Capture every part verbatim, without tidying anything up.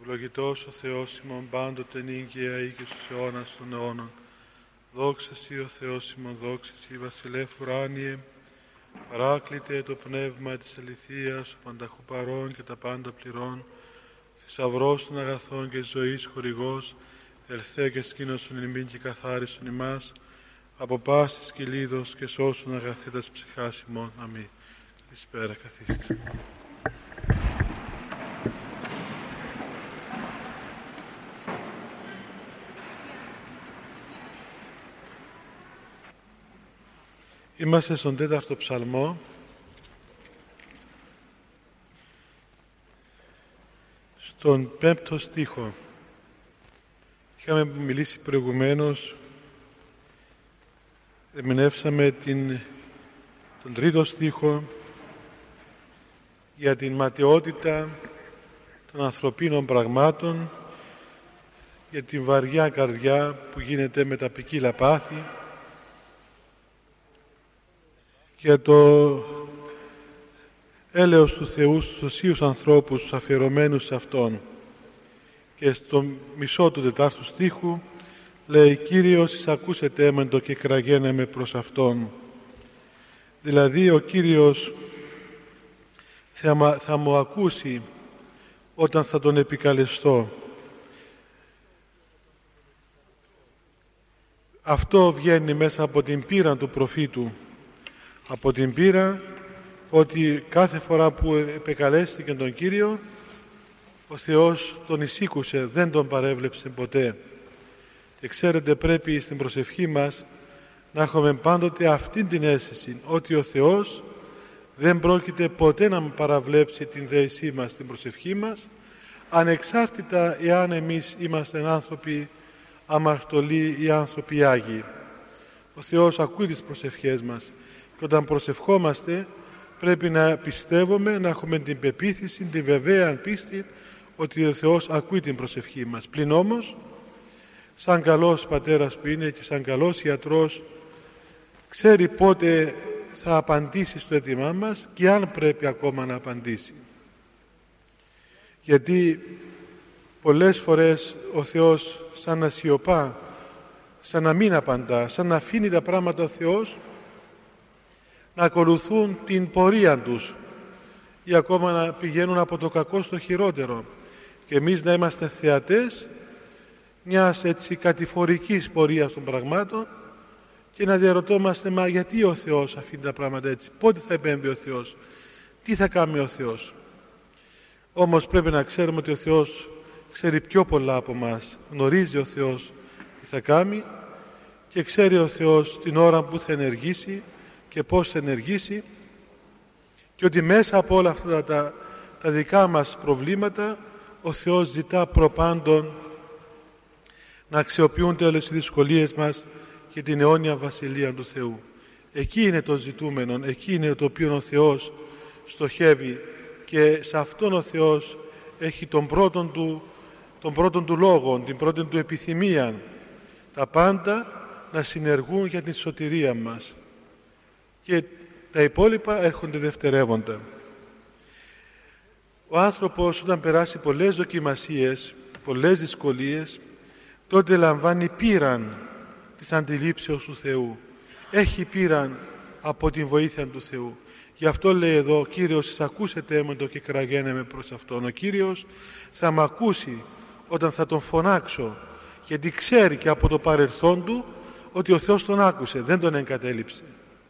Ευλογητός ο Θεός ημών πάντοτε νύγκαια ή και στους αιώνας των αιώνων. Δόξα Σοι ο Θεός ημών, δόξα Σοι βασιλεύ ουράνιε, παράκλητε το πνεύμα της αληθείας, ο πανταχού παρών και τα πάντα πληρών, θησαυρός των αγαθών και ζωής χορηγός, ελθέ και σκήνωσον ημίν και καθάρισον ημάς, από πάσης κυλίδος και σώσον αγαθήτας ψυχάς ημών. Αμήν. Καλησπέρα, καθίστε. Είμαστε στον τέταρτο ψαλμό. Στον πέμπτο στίχο. Είχαμε μιλήσει προηγουμένως, ερμηνεύσαμε την, τον τρίτο στίχο για την ματαιότητα των ανθρωπίνων πραγμάτων, για την βαριά καρδιά που γίνεται με τα ποικίλα πάθη, για το έλεος του Θεού στους οσίους ανθρώπους, τους αφιερωμένους σε Αυτόν. Και στο μισό του τετάρτου στίχου λέει «Κύριος εισακούσετε έμεντο και κραγένε προς Αυτόν». Δηλαδή ο Κύριος θα, θα μου ακούσει όταν θα Τον επικαλεστώ. Αυτό βγαίνει μέσα από την πείρα του προφήτου, από την πείρα ότι κάθε φορά που επεκαλέστηκε τον Κύριο, ο Θεός τον εισήκουσε, δεν τον παρέβλεψε ποτέ. Και ξέρετε, πρέπει στην προσευχή μας να έχουμε πάντοτε αυτή την αίσθηση ότι ο Θεός δεν πρόκειται ποτέ να παραβλέψει την δέησή μας στην προσευχή μας, ανεξάρτητα εάν εμείς είμαστε άνθρωποι αμαρτωλοί ή άνθρωποι άγιοι. Ο Θεός ακούει τις προσευχές μας και όταν προσευχόμαστε πρέπει να πιστεύουμε, να έχουμε την πεποίθηση, την βεβαία πίστη ότι ο Θεός ακούει την προσευχή μας. Πλην όμως, σαν καλός πατέρας που είναι και σαν καλός ιατρός, ξέρει πότε θα απαντήσει στο αίτημά μας και αν πρέπει ακόμα να απαντήσει. Γιατί πολλές φορές ο Θεός σαν να σιωπά, σαν να μην απαντά, σαν να αφήνει τα πράγματα ο Θεός να ακολουθούν την πορεία τους ή ακόμα να πηγαίνουν από το κακό στο χειρότερο και εμείς να είμαστε θεατές μιας έτσι κατηφορικής πορείας των πραγμάτων και να διαρωτόμαστε, μα γιατί ο Θεός αφήνει τα πράγματα έτσι, πότε θα επέμβει ο Θεός, τι θα κάνει ο Θεός. Όμως πρέπει να ξέρουμε ότι ο Θεός ξέρει πιο πολλά από μας, γνωρίζει ο Θεός τι θα κάνει και ξέρει ο Θεός την ώρα που θα ενεργήσει και πώς θα ενεργήσει και ότι μέσα από όλα αυτά τα, τα δικά μας προβλήματα ο Θεός ζητά προπάντων να αξιοποιούνται όλες οι δυσκολίες μας για την αιώνια βασιλεία του Θεού. Εκεί είναι το ζητούμενο, εκεί είναι το οποίο ο Θεός στοχεύει και σε αυτόν ο Θεός έχει τον πρώτον του, τον πρώτον του λόγο, την πρώτη του επιθυμία, τα πάντα να συνεργούν για την σωτηρία μας. Και τα υπόλοιπα έρχονται δευτερεύοντα. Ο άνθρωπος όταν περάσει πολλές δοκιμασίες, πολλές δυσκολίες, τότε λαμβάνει πείραν της αντιλήψεως του Θεού. Έχει πείραν από την βοήθεια του Θεού. Γι' αυτό λέει εδώ, Κύριος εισακούσετε έμεντο και κραγένε με προς Αυτόν. Ο Κύριος θα μ' ακούσει όταν θα Τον φωνάξω, γιατί ξέρει και από το παρελθόν του ότι ο Θεός τον άκουσε, δεν τον εγκατέλειψε.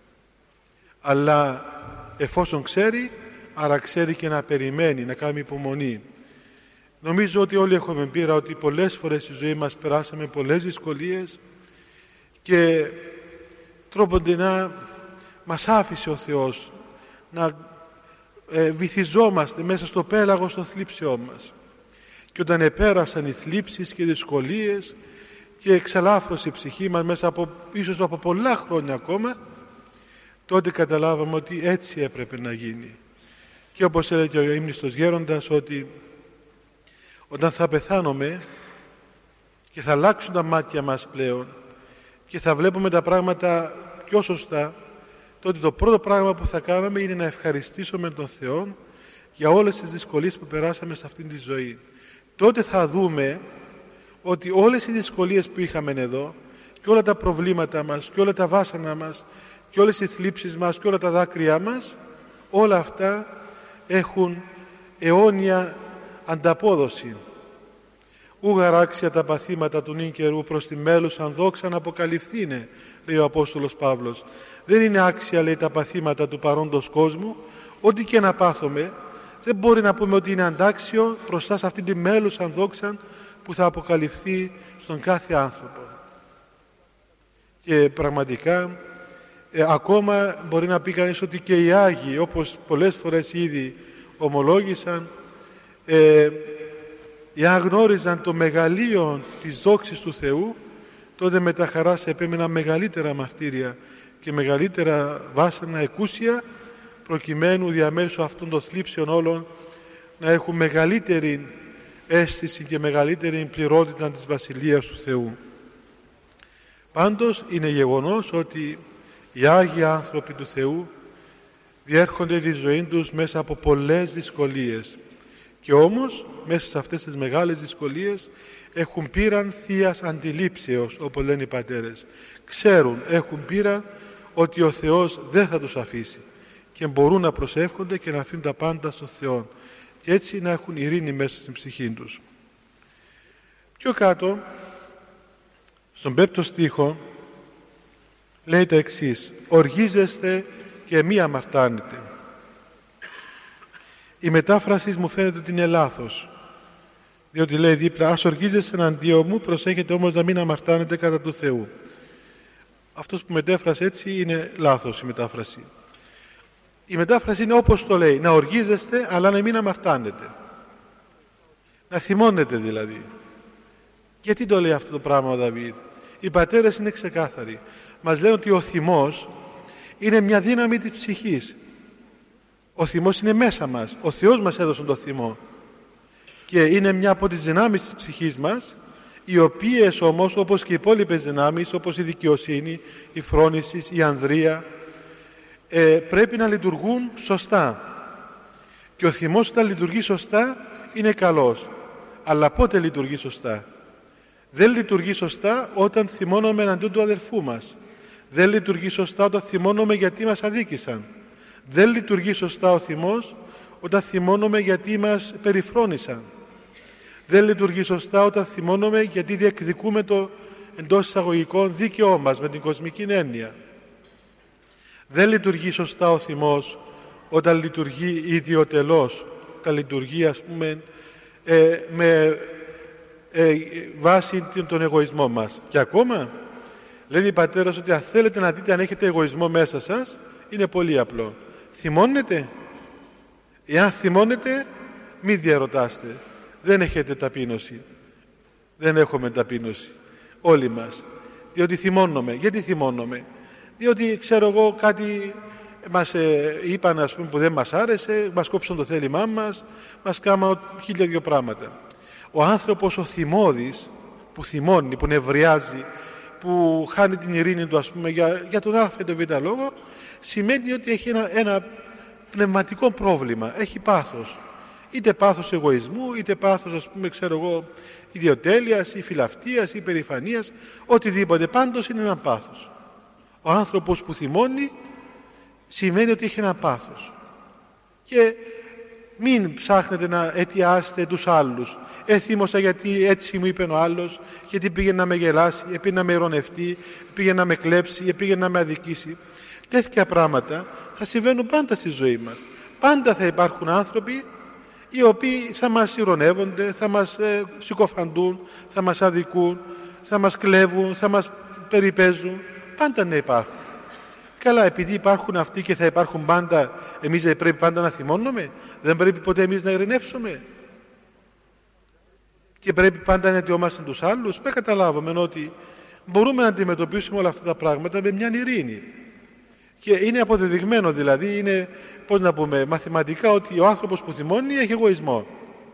Αλλά εφόσον ξέρει, άρα ξέρει και να περιμένει, να κάνει υπομονή. Νομίζω ότι όλοι έχουμε πείρα ότι πολλές φορές στη ζωή μας περάσαμε πολλές δυσκολίες και τρόποντινά μας άφησε ο Θεός να ε, βυθιζόμαστε μέσα στο πέλαγος των θλίψεών μας. Και όταν επέρασαν οι θλίψεις και οι δυσκολίες και εξαλάφρωσε η ψυχή μας μέσα από, ίσως από πολλά χρόνια ακόμα, τότε καταλάβαμε ότι έτσι έπρεπε να γίνει. Και όπως έλεγε ο ύμνηστος γέροντας, ότι όταν θα πεθάνουμε και θα αλλάξουν τα μάτια μας πλέον και θα βλέπουμε τα πράγματα πιο σωστά, τότε το πρώτο πράγμα που θα κάνουμε είναι να ευχαριστήσουμε τον Θεό για όλες τις δυσκολίες που περάσαμε σε αυτήν τη ζωή. τότε θα δούμε ότι όλες οι δυσκολίες που είχαμε εδώ και όλα τα προβλήματα μας και όλα τα βάσανα μας και όλες οι θλίψεις μας και όλα τα δάκρυά μας, όλα αυτά έχουν αιώνια ανταπόδοση. Ου γαράξια τα παθήματα του νυν καιρού προς τη μέλους αν δόξαν αποκαλυφθήνε, λέει ο Απόστολος Παύλος. Δεν είναι άξια, λέει, τα παθήματα του παρόντος κόσμου, ό,τι και να πάθουμε, δεν μπορεί να πούμε ότι είναι αντάξιο μπροστά σε αυτή τη μέλους αν δόξαν που θα αποκαλυφθεί στον κάθε άνθρωπο. Και πραγματικά ε, ακόμα μπορεί να πει κανείς ότι και οι Άγιοι, όπως πολλές φορές ήδη ομολόγησαν, ε, εάν γνώριζαν το μεγαλείο της δόξης του Θεού, τότε με τα χαράς επέμεναν μεγαλύτερα μαρτύρια και μεγαλύτερα βάσανα εκούσια, προκειμένου διαμέσου αυτών των θλίψεων όλων να έχουν μεγαλύτερη αίσθηση και μεγαλύτερη πληρότητα της Βασιλείας του Θεού. Πάντως είναι γεγονός ότι οι Άγιοι άνθρωποι του Θεού διέρχονται τη ζωή τους μέσα από πολλές δυσκολίες, και όμως μέσα σε αυτές τις μεγάλες δυσκολίες έχουν πείραν θείας αντιλήψεως, όπως λένε οι πατέρες. Ξέρουν, έχουν πείραν ότι ο Θεός δεν θα τους αφήσει και μπορούν να προσεύχονται και να αφήνουν τα πάντα στον Θεό και έτσι να έχουν ειρήνη μέσα στην ψυχή τους. Πιο κάτω, στον πέμπτο στίχο, λέει τα εξής: «Οργίζεστε και μη αμαρτάνετε». Η μετάφραση μου φαίνεται ότι είναι λάθος, διότι λέει δίπλα «Ας οργίζεστε εναντίον μου, προσέχετε όμως να μην αμαρτάνετε κατά του Θεού». Αυτός που μετέφρασε έτσι είναι λάθος η μετάφραση. Η μετάφραση είναι όπως το λέει, να οργίζεστε αλλά να μην αμαρτάνετε. Να θυμώνετε δηλαδή. Γιατί το λέει αυτό το πράγμα ο Δαβίδ? Οι πατέρες είναι ξεκάθαροι. Μας λένε ότι ο θυμός είναι μια δύναμη της ψυχής. Ο θυμός είναι μέσα μας. Ο Θεός μας έδωσε τον θυμό. Και είναι μια από τις δυνάμεις της ψυχής μας, οι οποίες όμως, όπως και οι υπόλοιπες δυνάμεις, όπως η δικαιοσύνη, η φρόνηση, η ανδρεία, ε, πρέπει να λειτουργούν σωστά. Και ο θυμός όταν λειτουργεί σωστά είναι καλός. Αλλά πότε λειτουργεί σωστά? Δεν λειτουργεί σωστά όταν θυμώνουμε εναντίον του αδελφού μας. Δεν λειτουργεί σωστά όταν θυμώνουμε γιατί μας αδίκησαν. Δεν λειτουργεί σωστά ο θυμός όταν θυμώνουμε γιατί μας περιφρόνησαν. Δεν λειτουργεί σωστά όταν θυμώνουμε γιατί διεκδικούμε το εντός εισαγωγικών δίκαιό μας με την κοσμική έννοια. Δεν λειτουργεί σωστά ο θυμός όταν λειτουργεί ιδιωτελώς, όταν λειτουργεί ας πούμε ε, με ε, βάση τον εγωισμό μας. Και ακόμα λένε οι πατέρες ότι αν θέλετε να δείτε αν έχετε εγωισμό μέσα σας, είναι πολύ απλό. Θυμώνετε? Εάν θυμώνετε, μη διαρωτάστε. Δεν έχετε ταπείνωση. Δεν έχουμε ταπείνωση. Όλοι μας. Διότι θυμώνουμε. Γιατί θυμώνουμε? Διότι ξέρω εγώ κάτι μας ε, είπαν ας πούμε που δεν μας άρεσε, μας κόψαν το θέλημά μας, μας κάμαν χίλια δυο πράγματα. Ο άνθρωπος ο θυμώδης που θυμώνει, που νευριάζει, που χάνει την ειρήνη του ας πούμε για, για τον α και τον β λόγο, σημαίνει ότι έχει ένα, ένα πνευματικό πρόβλημα, έχει πάθος. Είτε πάθος εγωισμού, είτε πάθος ας πούμε ξέρω εγώ ιδιοτέλειας ή φιλαυτίας ή περηφανίας, οτιδήποτε, πάντως είναι ένα πάθος. Ο άνθρωπος που θυμώνει σημαίνει ότι έχει ένα πάθος. Και μην ψάχνετε να αιτιάσετε τους άλλους. Ε, θύμωσα γιατί έτσι μου είπε ο άλλος, γιατί πήγε να με γελάσει, πήγε να με ειρωνευτεί, πήγε να με κλέψει, πήγε να με αδικήσει. Τέτοια πράγματα θα συμβαίνουν πάντα στη ζωή μας. Πάντα θα υπάρχουν άνθρωποι οι οποίοι θα μας ειρωνεύονται, θα μας ε, συκοφαντούν, θα μας αδικούν, θα μας κλέβουν, θα μας περιπέζουν. Πάντα να υπάρχουν. Καλά, επειδή υπάρχουν αυτοί και θα υπάρχουν πάντα, εμείς δεν πρέπει πάντα να θυμώνουμε? Δεν πρέπει ποτέ εμείς να ειρηνεύσουμε? Και πρέπει πάντα να αιτιόμαστε τους άλλους? Δεν καταλάβουμε ότι μπορούμε να αντιμετωπίσουμε όλα αυτά τα πράγματα με μια ειρήνη. Και είναι αποδεδειγμένο δηλαδή, είναι, πώς να πούμε, μαθηματικά ότι ο άνθρωπος που θυμώνει έχει εγωισμό.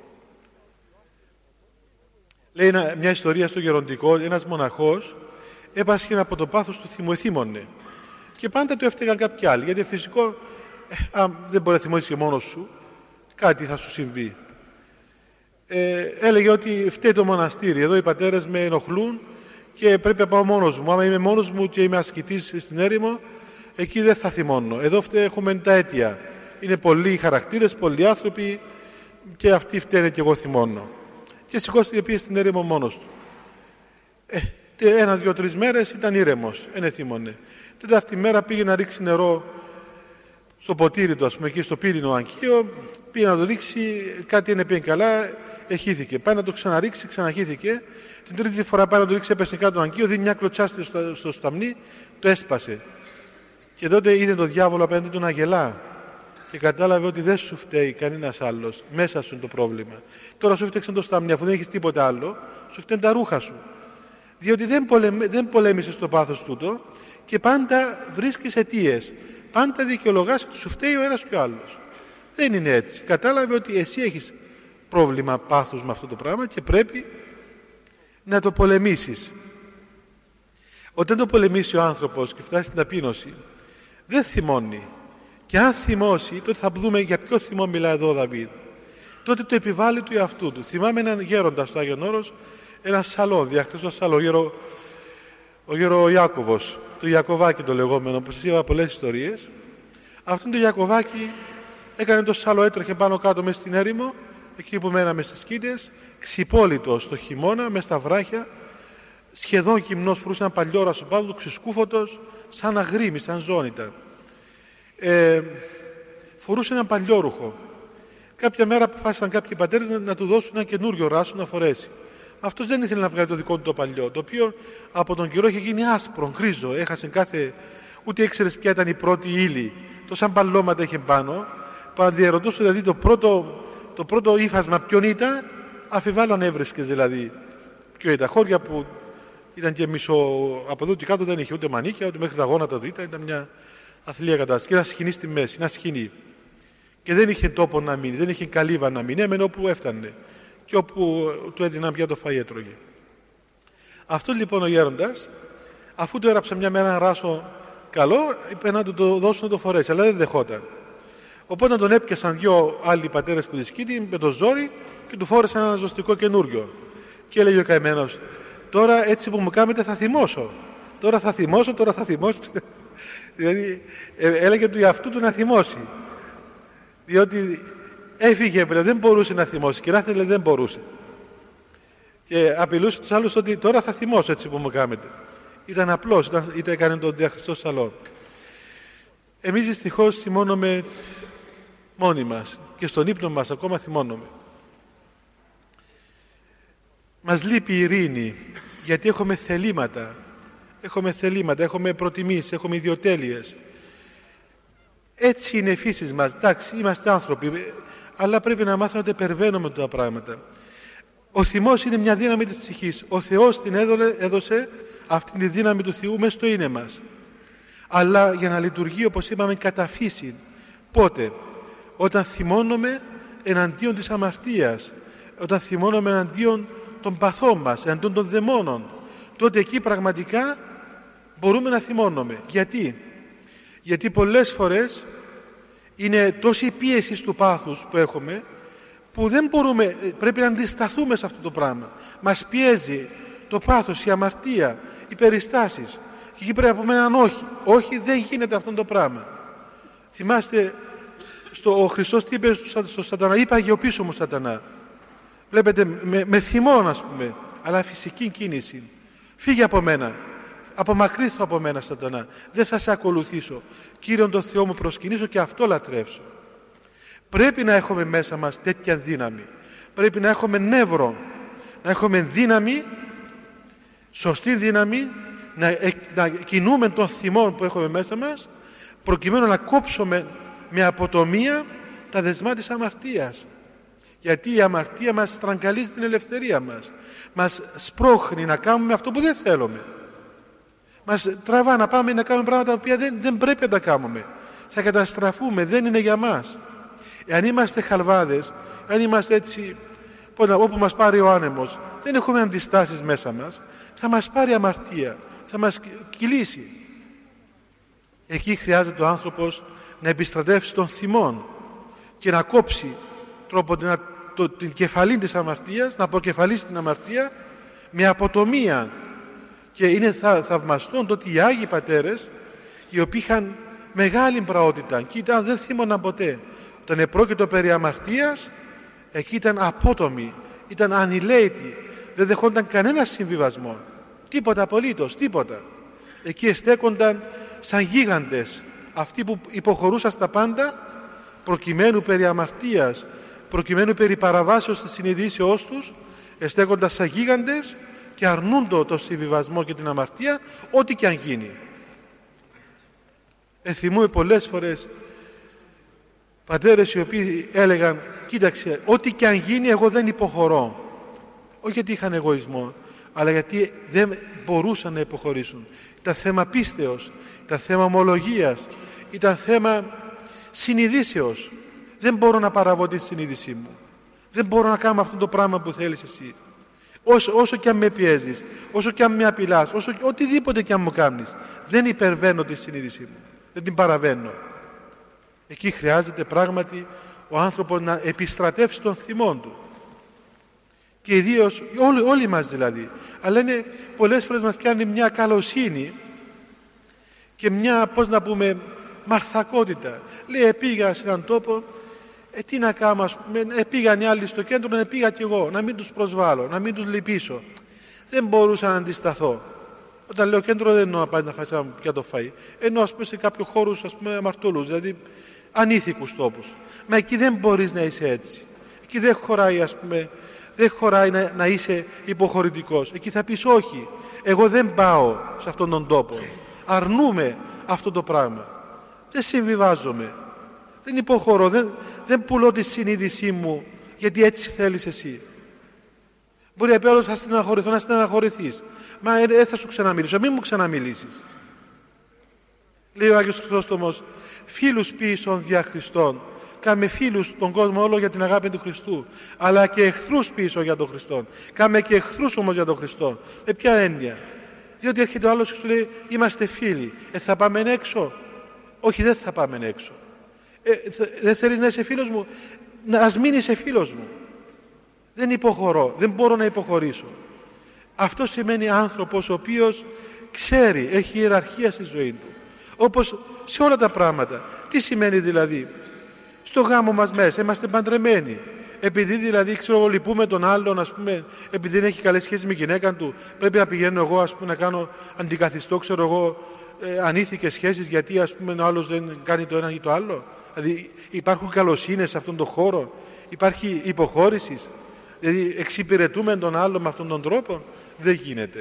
Λέει μια ιστορία στο Γεροντικό, ένας μοναχός έπασχε από το πάθος του θυμού, εθύμωνε. Και πάντα του έφταιγαν κάποιοι άλλοι, γιατί φυσικό, ε, αν δεν μπορεί να θυμώσεις και μόνος σου, κάτι θα σου συμβεί. ε, έλεγε ότι φταίει το μοναστήρι. Εδώ οι πατέρες με ενοχλούν και πρέπει να πάω μόνος μου. Άμα είμαι μόνος μου και είμαι ασκητής στην έρημο, εκεί δεν θα θυμώνω. Εδώ έχουμε τα αίτια. Είναι πολλοί χαρακτήρες, πολλοί άνθρωποι και αυτοί φταίνε και εγώ θυμώνω. Και σηκώστηκε πήγε στην έρημο μόνος του. Ε, ένα, δύο, τρεις μέρες ήταν ήρεμος, δεν θύμωνε. Την αυτή μέρα πήγε να ρίξει νερό στο ποτήρι του, ας πούμε, εκεί στο πύρινο αγκείο, πήγε να το ρίξει, κάτι δεν πήγε καλά, εχύθηκε. Πάει να το ξαναρίξει, ξαναχύθηκε. Την τρίτη φορά πάει να το ρίξει, έπεσε κάτω το αγκείο, δίνει μια κλωτσάστη στο, στο σταμνί, το έσπασε. Και τότε είδε τον διάβολο απέναντι του να γελά. Και κατάλαβε ότι δεν σου φταίει κανένας άλλος. Μέσα σου είναι το πρόβλημα. Τώρα σου φταίξαν το σταμνί, αφού δεν έχεις τίποτα άλλο, σου φταίνουν τα ρούχα σου. Διότι δεν, πολεμ, δεν πολέμησες το πάθος τούτο και πάντα βρίσκεις αιτίες. Πάντα δικαιολογάς ότι σου φταίει ο ένας και ο άλλος. Δεν είναι έτσι. Κατάλαβε ότι εσύ έχεις πρόβλημα πάθους με αυτό το πράγμα και πρέπει να το πολεμήσεις. Όταν το πολεμήσει ο άνθρωπος και φτάσει στην ταπείνωση, δεν θυμώνει. Και αν θυμώσει, τότε θα δούμε για ποιο θυμό μιλάει εδώ ο Δαβίδ. Τότε το επιβάλλει του εαυτού του. Θυμάμαι έναν γέροντα στο Άγιον Όρος, ένα σαλό, διαχριστό σαλό, ο γερο, ο γερο Ιάκωβος, το Ιακωβάκι το λεγόμενο, που σας είπα πολλές ιστορίες. Αυτόν το Ιακωβάκι έκανε το σαλό, έτρεχε πάνω κάτω μέσα στην έρημο, εκεί που μέναμε στις σκήτες, ξυπόλυτος το χειμώνα, μέσα στα βράχια, σχεδόν γυμνός, φορούσε ένα παλιόρα στο πάνω του, ξεσκούφωτος, σαν αγρίμι, σαν ζώνητα. Ε, φορούσε ένα παλιόρουχο. Κάποια μέρα αποφάσισαν κάποιοι πατέρες να, να του δώσουν ένα καινούριο ράσο να φορέσει. Αυτός δεν ήθελε να βγάλει το δικό του το παλιό, το οποίο από τον καιρό είχε γίνει άσπρο, γκρίζο, έχασε κάθε. Ούτε ήξερες ποια ήταν η πρώτη ύλη. Τόσα μπαλώματα είχε πάνω, που αν διαρωτούσε δηλαδή το πρώτο, το πρώτο ύφασμα ποιον ήταν, αφιβάλλω αν έβρισκες δηλαδή. Ποιο ήταν, χώρια που ήταν και μισό. Από εδώ και κάτω δεν είχε ούτε μανίκια, ούτε μέχρι τα γόνατα του ήταν, ήταν μια αθλία κατάσταση. Και ένα σκηνή στη μέση, ένα σκηνή. Και δεν είχε τόπο να μείνει, δεν είχε καλύβα να μείνει, έμενε όπου έφτανε. Και όπου του έδιναν πια το φαΐ έτρωγε. Αυτό λοιπόν ο γέροντας, αφού του έγραψε μια μέρα ένα ράσο καλό, είπε να του το δώσουν να το φορέσει, αλλά δεν δεχόταν. Οπότε τον έπιασαν δυο άλλοι πατέρες που τη σκήτη με το ζόρι και του φόρεσαν ένα ζωστικό καινούριο. Και έλεγε ο καημένος, τώρα έτσι που μου κάνετε θα θυμώσω. Τώρα θα θυμώσω, τώρα θα θυμώσω. Δηλαδή έλεγε του εαυτού του να θυμώσει. Διότι έφυγε πλέον, δεν μπορούσε να θυμώσει και να θέλει δεν μπορούσε. Και απειλούσε τους άλλους ότι τώρα θα θυμώσω έτσι που μου κάνετε. Ήταν απλός, ήταν, ήταν έκανε τον διαχριστό σαλό. Εμείς δυστυχώς θυμώνουμε μόνοι μας και στον ύπνο μας ακόμα θυμώνουμε. Μας λείπει η ειρήνη γιατί έχουμε θελήματα. Έχουμε θελήματα, έχουμε προτιμήσεις, έχουμε ιδιοτέλειες. Έτσι είναι η φύση μας. Εντάξει, είμαστε άνθρωποι, αλλά πρέπει να μάθουμε να υπερβαίνουμε τα πράγματα. Ο θυμός είναι μια δύναμη της ψυχής. Ο Θεός την έδωσε αυτή τη δύναμη του Θεού μέσα στο είναι μας. Αλλά για να λειτουργεί, όπως είπαμε, κατά φύση. Πότε? Όταν θυμώνουμε εναντίον της αμαρτίας, όταν θυμώνουμε εναντίον των παθών μας, εναντίον των δαιμόνων, τότε εκεί πραγματικά μπορούμε να θυμώνουμε. Γιατί? Γιατί πολλές φορές είναι τόση πίεση του πάθους που έχουμε που δεν μπορούμε, πρέπει να αντισταθούμε σε αυτό το πράγμα. Μας πιέζει το πάθος, η αμαρτία, οι περιστάσεις και εκεί πρέπει να πούμε έναν όχι. Όχι, δεν γίνεται αυτό το πράγμα. Θυμάστε στο, ο Χριστός τι είπε στο Σατανά, είπα αγιοποιήσου μου Σατανά. Βλέπετε με, με θυμόν ας πούμε, αλλά φυσική κίνηση. Φύγε από μένα. Απομακρύθω από μένα Σατανά, δεν θα σε ακολουθήσω. Κύριον τον Θεό μου προσκυνήσω και αυτό λατρεύσω. Πρέπει να έχουμε μέσα μας τέτοια δύναμη. Πρέπει να έχουμε νεύρο, να έχουμε δύναμη, σωστή δύναμη, να, να κινούμε τον θυμό που έχουμε μέσα μας, προκειμένου να κόψουμε με αποτομία τα δεσμά της αμαρτίας. Γιατί η αμαρτία μας στραγγαλίζει την ελευθερία μας. Μας σπρώχνει να κάνουμε αυτό που δεν θέλουμε. Μας τραβά να πάμε να κάνουμε πράγματα τα οποία δεν, δεν πρέπει να τα κάνουμε. Θα καταστραφούμε, δεν είναι για μας. Εάν είμαστε χαλβάδες, αν είμαστε έτσι, όπου μας πάρει ο άνεμος, δεν έχουμε αντιστάσεις μέσα μας, θα μας πάρει αμαρτία, θα μας κυλήσει. Εκεί χρειάζεται ο άνθρωπος να επιστρατεύσει τον θυμόν και να κόψει τρόπο να το, την κεφαλή της αμαρτίας, να αποκεφαλίσει την αμαρτία με αποτομία. Και είναι θα, θαυμαστόν το ότι οι Άγιοι Πατέρες, οι οποίοι είχαν μεγάλη πραότητα και ήταν, δεν θύμωναν ποτέ, όταν επρόκειτο περί αμαρτίας, εκεί ήταν απότομοι, ήταν ανηλαίητοι, δεν δεχόνταν κανένα συμβιβασμό, τίποτα απολύτως, τίποτα. Εκεί εστέκονταν σαν γίγαντες, αυτοί που υποχωρούσαν στα πάντα προκειμένου περί αμαρτίας, προκειμένου περί παραβάσεως της συνειδήσεώς τους, εστέκονταν σαν γίγαντες και αρνούντο το συμβιβασμό και την αμαρτία, ό,τι και αν γίνει. Εθυμούμε πολλές φορές πατέρες οι οποίοι έλεγαν, κοίταξε, ό,τι και αν γίνει εγώ δεν υποχωρώ. Όχι γιατί είχαν εγωισμό, αλλά γιατί δεν μπορούσαν να υποχωρήσουν. Ήταν θέμα πίστεως, ήταν θέμα ομολογίας, ήταν θέμα συνειδήσεως. Δεν μπορώ να παραβώ τη συνείδησή μου. Δεν μπορώ να κάνω αυτό το πράγμα που θέλεις εσύ. Όσο, όσο και αν με πιέζεις, όσο και αν με απειλάς, όσο, οτιδήποτε και αν μου κάνεις, δεν υπερβαίνω τη συνείδησή μου. Δεν την παραβαίνω. Εκεί χρειάζεται πράγματι ο άνθρωπος να επιστρατεύσει τον θυμόν του. Και ιδίως, όλοι, όλοι μας δηλαδή. Αλλά είναι, πολλές φορές μας πιάνει μια καλοσύνη και μια, πώς να πούμε, μαρθακότητα. Λέει, επήγα σε έναν τόπο, ε, τι να κάνω, ας πούμε, επήγαν οι άλλοι στο κέντρο, να πήγα κι εγώ, να μην τους προσβάλλω, να μην τους λυπήσω. Δεν μπορούσα να αντισταθώ. Όταν λέω κέντρο δεν εννοώ να πάει να φάει πια το φαΐ. Εννοώ, ας πούμε, σε κάποιους χώρους, ας πούμε, αμαρτωλούς, δηλαδή ανήθικους τόπους. Μα εκεί δεν μπορείς να είσαι έτσι. Εκεί δεν χωράει, ας πούμε, δεν χωράει να, να είσαι υποχωρητικός. Εκεί θα πεις όχι, εγώ δεν πάω σε αυτόν τον τόπο. Αρνούμε αυτό το πράγμα. Δεν συμβιβάζομαι. Δεν υποχωρώ, δεν, δεν πουλώ τη συνείδησή μου γιατί έτσι θέλεις εσύ. Μπορεί να πει όλος, θα στεναχωρηθώ, να στεναχωρηθείς. Μα δεν θα σου ξαναμιλήσω, μην μου ξαναμιλήσεις. Λέει ο Άγιος Χρυσόστομος, φίλους ποιησον δια Χριστόν. Κάμε φίλους τον κόσμο όλο για την αγάπη του Χριστού, αλλά και εχθρούς πίσω για τον Χριστό. Κάμε και εχθρούς όμως για τον Χριστό. Με ποια έννοια? Διότι έρχεται ο άλλος και σου λέει, είμαστε φίλοι. Ε, θα πάμε έξω? Όχι, δεν θα πάμε έξω. Ε, δεν θέλεις να είσαι φίλος μου? Να, ας μην είσαι φίλος μου. Δεν υποχωρώ, δεν μπορώ να υποχωρήσω. Αυτό σημαίνει άνθρωπος ο οποίος ξέρει, έχει ιεραρχία στη ζωή του. Όπως σε όλα τα πράγματα. Τι σημαίνει δηλαδή? Στο γάμο μας μέσα είμαστε παντρεμένοι. Επειδή δηλαδή ξέρω εγώ λυπούμε τον άλλον, ας πούμε, επειδή δεν έχει καλές σχέσεις με γυναίκα του, πρέπει να πηγαίνω εγώ, ας πούμε, να κάνω αντικαθιστώ, ξέρω εγώ, ε, ανήθικες σχέσεις, γιατί ας πούμε ο άλλος δεν κάνει το ένα ή το άλλο. Δηλαδή υπάρχουν καλοσύνες σε αυτόν τον χώρο, υπάρχει υποχώρηση, δηλαδή εξυπηρετούμε τον άλλο με αυτόν τον τρόπο. Δεν γίνεται.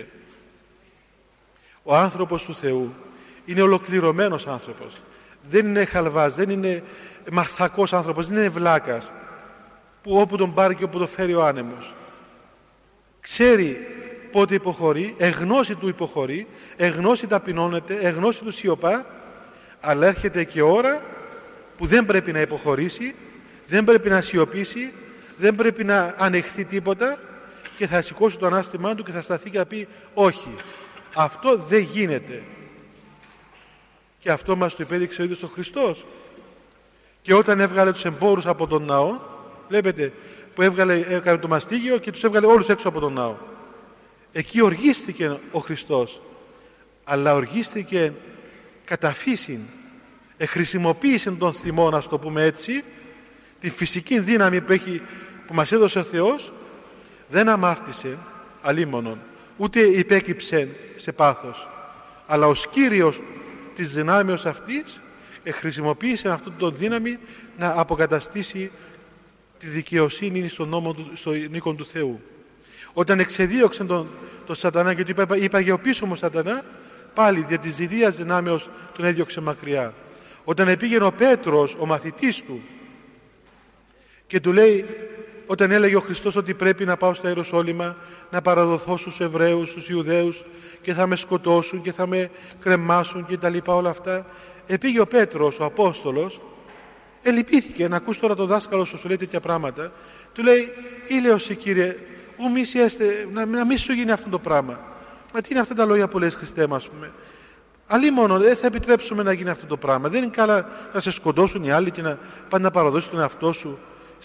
Ο άνθρωπος του Θεού είναι ολοκληρωμένος άνθρωπος. Δεν είναι χαλβάς, δεν είναι μαρθακός άνθρωπος, δεν είναι βλάκας που όπου τον πάρει και όπου τον φέρει ο άνεμος. Ξέρει πότε υποχωρεί, εγνώση του υποχωρεί, εγνώση ταπεινώνεται, εγνώση του σιωπά, αλλά έρχεται και ώρα που δεν πρέπει να υποχωρήσει, δεν πρέπει να σιωπήσει, δεν πρέπει να ανεχθεί τίποτα και θα σηκώσει το ανάστημά του και θα σταθεί και θα πει όχι, αυτό δεν γίνεται. Και αυτό μας το υπέδειξε ο ίδιος ο Χριστός. Και όταν έβγαλε τους εμπόρους από τον ναό, βλέπετε που έβγαλε, έκανε το μαστίγιο και τους έβγαλε όλους έξω από τον ναό. Εκεί οργίστηκε ο Χριστός, αλλά οργίστηκε κατά φύσιν. Εχρησιμοποίησε τον θυμό, να το πούμε έτσι, τη φυσική δύναμη που, έχει, που μας έδωσε ο Θεός, δεν αμάρτησε αλίμονον, ούτε υπέκυψε σε πάθος, αλλά ως Κύριος της δυνάμεως αυτής χρησιμοποίησε αυτόν τον δύναμη να αποκαταστήσει τη δικαιοσύνη στον νόμο του, στο οίκον του Θεού. Όταν εξεδίωξε τον, τον σατανά και του είπα, είπα για ο πίσω μου σατανά, πάλι δια της ιδίας δυνάμεως τον έδιωξε μακριά. Όταν επήγαινε ο Πέτρος, ο μαθητής του, και του λέει, όταν έλεγε ο Χριστός ότι πρέπει να πάω στα Ιεροσόλυμα να παραδοθώ στους Εβραίους, στους Ιουδαίους και θα με σκοτώσουν και θα με κρεμάσουν και τα λοιπά όλα αυτά, επήγε ο Πέτρος, ο Απόστολος, ελυπήθηκε να ακούσει τώρα το δάσκαλο σου, σου λέει τέτοια πράγματα. Του λέει, ήλαιος Κύριε, ου μη σιέστε, να, να μην σου γίνει αυτό το πράγμα. Μα τι είναι αυτά τα λόγια που λες, Χριστέ, ας πούμε? Αλλήμον δεν θα επιτρέψουμε να γίνει αυτό το πράγμα. Δεν είναι καλά να σε σκοτώσουν οι άλλοι και να πάνε να παραδώσεις τον εαυτό σου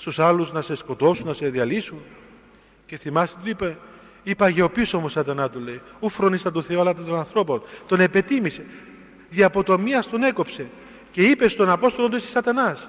στους άλλους να σε σκοτώσουν, να σε διαλύσουν. Και θυμάστε τι είπε? Είπα αγιοποιήσω μου Σατανά, του λέει. Ου φρονείς τον Θεό αλλά των ανθρώπων. Τον επετίμησε. Δι' αποτομίας τον έκοψε. Και είπε στον Απόστολο του: εσύ Σατανάς.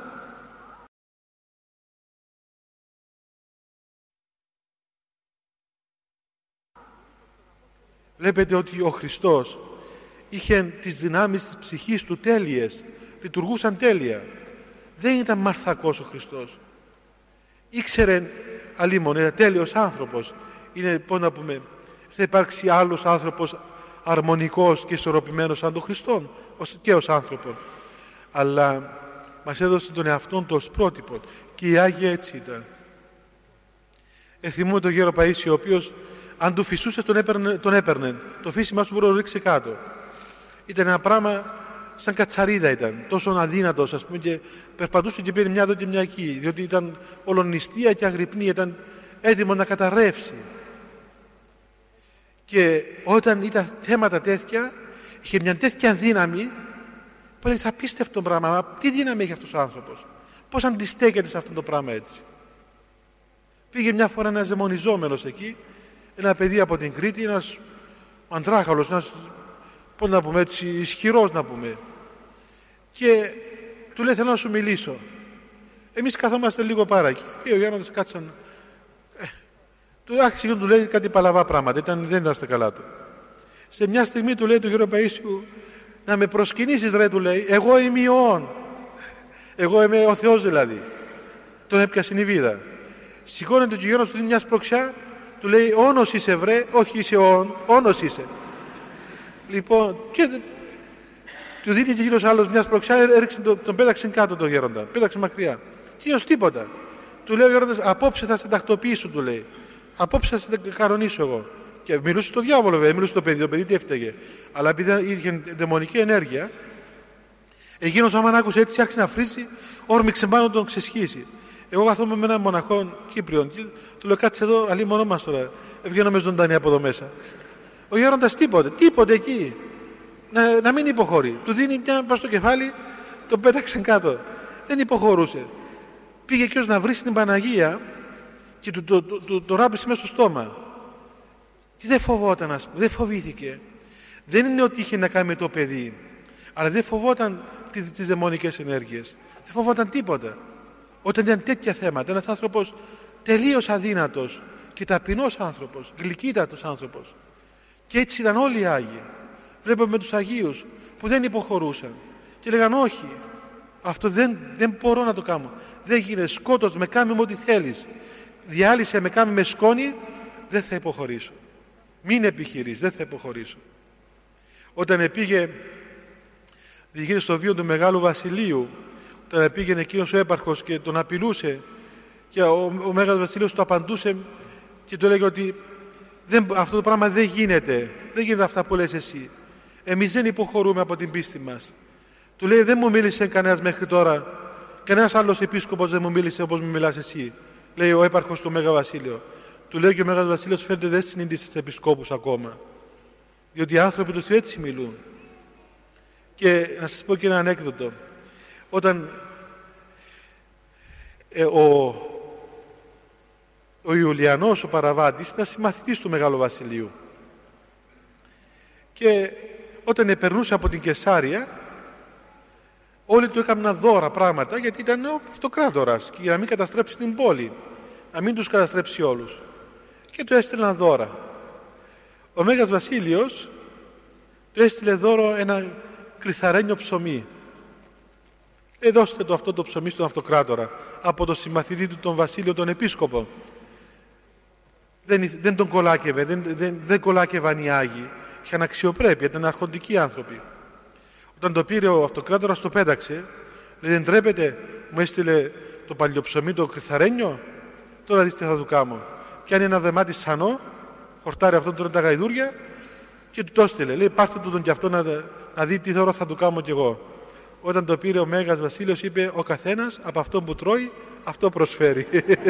Βλέπετε ότι ο Χριστός είχε τις δυνάμεις της ψυχής του τέλειες. Λειτουργούσαν τέλεια. Δεν ήταν μαρθακός ο Χριστός. Ήξερε αλίμον, ήταν τέλειος άνθρωπος. Είναι, πώς να πούμε, θα υπάρξει άλλος άνθρωπος αρμονικός και ισορροπημένος σαν τον Χριστόν και ως άνθρωπο. Αλλά μας έδωσε τον εαυτόν του ως πρότυπο. Και οι Άγιοι έτσι ήταν. Εθυμούμε τον γέρο Παΐσιο, ο οποίος αν του φυσούσε τον έπαιρνε, τον έπαιρνε. Το φύσιμά σου μπορεί να το ρίξει κάτω. Ήταν ένα πράγμα σαν κατσαρίδα, ήταν τόσο αδύνατος, ας πούμε, και περπατούσε και πήρε μια εδώ και μια εκεί, διότι ήταν ολονιστία και αγρυπνία, ήταν έτοιμο να καταρρεύσει. Και όταν ήταν θέματα τέτοια, είχε μια τέτοια δύναμη που έλεγε: θα πίστευτο πράγμα, μα τι δύναμη έχει αυτός ο άνθρωπος, πώς αντιστέκεται σε αυτό το πράγμα έτσι. Πήγε μια φορά ένας δαιμονιζόμενος εκεί, ένα παιδί από την Κρήτη, ένας αντράχαλος, ένας, πώς να πούμε έτσι, ισχυρός να πούμε, και του λέει: θέλω να σου μιλήσω. Εμείς καθόμαστε λίγο παρά και ο Γιάννης κάτσαν. Ε, του άρχισε και του λέει κάτι παλαβά πράγματα, ήταν, δεν ήταν στα καλά του. Σε μια στιγμή του λέει του γέρο Παΐσιου: να με προσκυνήσεις ρε, του λέει, εγώ είμαι ιών, εγώ είμαι ο Θεός δηλαδή. Τον έπιασε η βίδα. Σηκώνεται και ο γέρος του δίνει μια σπροξιά, του λέει: όνος είσαι βρε, όχι είσαι όν, όνος είσαι. Λοιπόν, και του δίνει και γύρω άλλος μια σπροξιά, έριξε, τον, τον πέταξε κάτω τον γέροντα, πέταξε μακριά. Και ως τίποτα. Του λέει ο γέροντας: απόψε θα σε τακτοποιήσω, του λέει. Απόψε θα σε κανονίσω εγώ. Και μιλούσε στο διάβολο, βέβαια, μιλούσε στο παιδί, το παιδί τι έφταιγε. Αλλά επειδή είχε δαιμονική ενέργεια, εκείνος άμα άκουσε έτσι, άρχισε να φρίζει, όρμηξε πάνω τον ξεσχίσει. Εγώ καθόμουν με έναν μοναχό Κύπριον, και του λέω: κάτσε εδώ, αλλή μόνο μας τώρα. Ευγαίνω με ζωντανή από εδώ μέσα. Ο γέροντας τίποτε, τίποτε εκεί. Να, να μην υποχωρεί. Του δίνει μια πάνω στο κεφάλι, τον πέταξε κάτω. Δεν υποχωρούσε. Πήγε και ως να βρει την Παναγία και του το, το, το, το ράπησε μέσα στο στόμα. Και δεν φοβόταν, ας πούμε, δεν φοβήθηκε. Δεν είναι ότι είχε να κάνει με το παιδί, αλλά δεν φοβόταν τις, τις δαιμονικές ενέργειες. Δεν φοβόταν τίποτα. Όταν ήταν τέτοια θέματα, ένας άνθρωπος τελείως αδύνατος και ταπεινός άνθρωπος, γλυκύτατος άνθρωπος. Και έτσι ήταν όλοι οι Άγιοι. Βλέπουμε με τους Αγίους που δεν υποχωρούσαν και λέγαν: όχι, αυτό δεν, δεν μπορώ να το κάνω. Δεν γίνεται, σκότος με κάμει με ό,τι θέλεις. Διάλυσε με κάμει με σκόνη, δεν θα υποχωρήσω. Μην επιχειρείς, δεν θα υποχωρήσω. Όταν πήγε, διηγείται στο βίο του Μεγάλου Βασιλείου, όταν πήγαινε εκείνος ο έπαρχος και τον απειλούσε, και ο, ο Μέγας Βασιλείος του απαντούσε και του έλεγε ότι δεν, αυτό το πράγμα δεν γίνεται, δεν γίνεται αυτά που λες εσύ. Εμείς δεν υποχωρούμε από την πίστη μας. Του λέει: δεν μου μίλησε κανένας μέχρι τώρα, κανένας άλλος επίσκοπος δεν μου μίλησε όπως μου μιλάς εσύ. Λέει ο έπαρχος του Μέγα Βασίλειο. Του λέει και ο Μέγας Βασίλειος: φαίνεται δεν συνείδησε τους επισκόπους ακόμα. Διότι οι άνθρωποι του Θεού έτσι μιλούν. Και να σας πω και ένα ανέκδοτο. Όταν ε, ο, ο Ιουλιανός, ο Παραβάτης, ήταν συμμαθητής του Μεγάλου Βασιλείου. Και όταν επερνούσε από την Κεσάρια, όλοι του έκαναν δώρα πράγματα, γιατί ήταν ο αυτοκράτορας και για να μην καταστρέψει την πόλη, να μην τους καταστρέψει όλους. Και του έστειλαν δώρα. Ο Μέγας Βασίλειος του έστειλε δώρο ένα κρυθαρένιο ψωμί. Ε, δώστε το αυτό το ψωμί στον αυτοκράτορα από το συμμαθητή του τον Βασίλειο τον Επίσκοπο. Δεν, δεν τον κολάκευε, δεν, δεν, δεν κολάκευαν οι Άγιοι. Είχαν αξιοπρέπεια, ήταν αρχοντικοί άνθρωποι. Όταν το πήρε ο αυτοκράτορας, το πέταξε. Λέει: δεν τρέπεται, μου έστειλε το παλιοψωμί το κρυθαρένιο, τώρα δεις τι θα του κάνω. Και αν είναι ένα δεμάτι σανό, χορτάρει αυτόν τώρα τα γαϊδούρια και του το έστειλε. Λέει: πάρτε του τον και αυτό να, να δει τι δώρο θα του κάνω κι εγώ. Όταν το πήρε ο Μέγας Βασίλειος, είπε: ο καθένας από αυτό που τρώει, αυτό προσφέρει.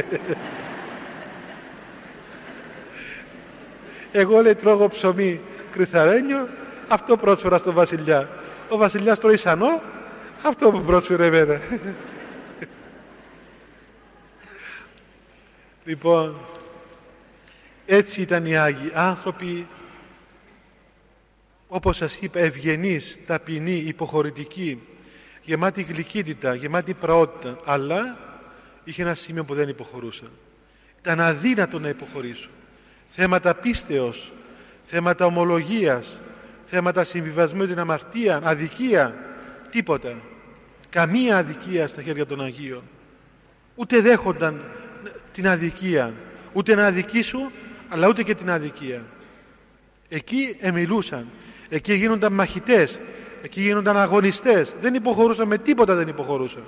Εγώ, λέει, τρώγω ψωμί κρυθαρένιο, αυτό πρόσφερα στον βασιλιά. Ο βασιλιάς τρώει σανό, αυτό που πρόσφερε εμένα. Λοιπόν, έτσι ήταν οι Άγιοι άνθρωποι, όπως σας είπα, ευγενείς, ταπεινοί, υποχωρητικοί, γεμάτοι γλυκύτητα, γεμάτοι πραότητα, αλλά είχε ένα σημείο που δεν υποχωρούσαν. Ήταν αδύνατο να υποχωρήσουν. Θέματα πίστεως, θέματα ομολογίας, θέματα συμβιβασμού με την αμαρτία, αδικία, τίποτα. Καμία αδικία στα χέρια των Αγίων. Ούτε δέχονταν την αδικία, ούτε να αδικήσουν, αλλά ούτε και την αδικία. Εκεί εμιλούσαν, εκεί γίνονταν μαχητές, εκεί γίνονταν αγωνιστές. Δεν υποχωρούσαν με τίποτα, δεν υποχωρούσαν.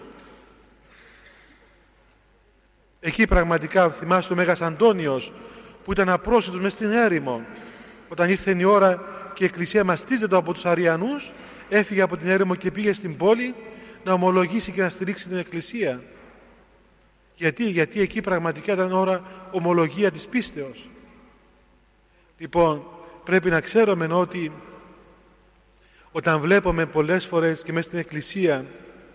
Εκεί πραγματικά θυμάστε ο Μέγας Αντώνιος που ήταν απρόσιτος μες στην έρημο. Όταν ήρθε η ώρα και η Εκκλησία μαστίζεται από τους Αριανούς, έφυγε από την έρημο και πήγε στην πόλη να ομολογήσει και να στηρίξει την Εκκλησία. Γιατί, γιατί εκεί πραγματικά ήταν ώρα ομολογία της πίστεως. Λοιπόν, πρέπει να ξέρουμε ότι όταν βλέπουμε πολλές φορές και μέσα στην Εκκλησία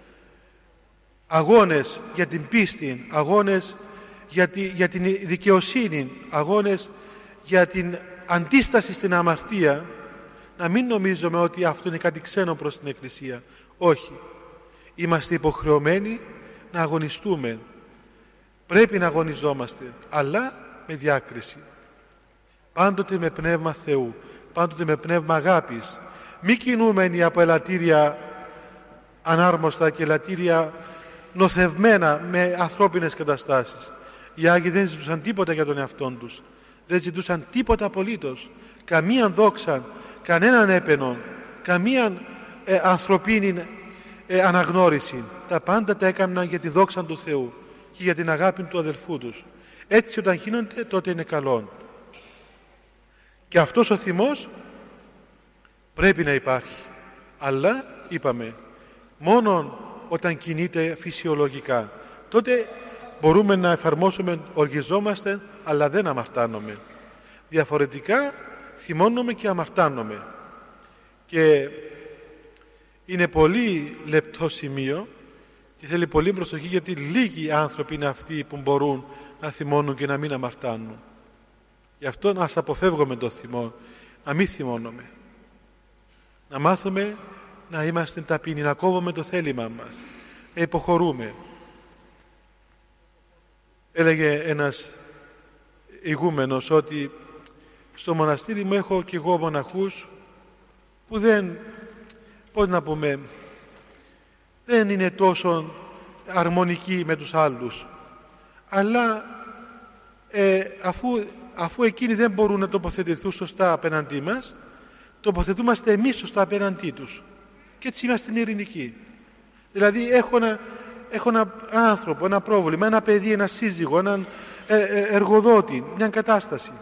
αγώνες για την πίστη, αγώνες για, τη, για την δικαιοσύνη, αγώνες για την αντίσταση στην αμαρτία, να μην νομίζουμε ότι αυτό είναι κάτι ξένο προς την Εκκλησία. Όχι. Είμαστε υποχρεωμένοι να αγωνιστούμε. Πρέπει να αγωνιζόμαστε, αλλά με διάκριση. Πάντοτε με πνεύμα Θεού, πάντοτε με πνεύμα αγάπης. Μη κινούμενοι από ελαττήρια ανάρμοστα και ελαττήρια νοθευμένα με ανθρώπινες καταστάσεις. Οι Άγιοι δεν ζητούσαν τίποτα για τον εαυτόν τους. Δεν ζητούσαν τίποτα απολύτως. Καμίαν δόξαν, κανέναν έπαινον, καμίαν ε, ανθρωπίνη ε, αναγνώριση. Τα πάντα τα έκαναν για τη δόξα του Θεού και για την αγάπη του αδελφού τους. Έτσι όταν γίνονται, τότε είναι καλό. Και αυτός ο θυμός πρέπει να υπάρχει. Αλλά είπαμε, μόνο όταν κινείται φυσιολογικά, τότε μπορούμε να εφαρμόσουμε, οργιζόμαστε, αλλά δεν αμαρτάνουμε. Διαφορετικά θυμώνουμε και αμαρτάνουμε. Και είναι πολύ λεπτό σημείο και θέλει πολύ προσοχή, γιατί λίγοι άνθρωποι είναι αυτοί που μπορούν να θυμώνουν και να μην αμαρτάνουν. Γι' αυτό να αποφεύγουμε το θυμό, να μην θυμώνουμε. Να μάθουμε να είμαστε ταπεινοί, να κόβουμε το θέλημά μας, να υποχωρούμε. Έλεγε ένας ηγούμενος ότι στο μοναστήρι μου έχω και εγώ μοναχούς που δεν, πώς να πούμε, δεν είναι τόσο αρμονικοί με τους άλλους, αλλά ε, αφού, αφού εκείνοι δεν μπορούν να τοποθετηθούν σωστά απέναντί μας, τοποθετούμαστε εμείς σωστά απέναντί τους και έτσι είμαστε ειρηνικοί. Δηλαδή έχω ένα, έχω ένα άνθρωπο, ένα πρόβλημα, ένα παιδί, ένα σύζυγο, έναν ε, ε, εργοδότη, μια κατάσταση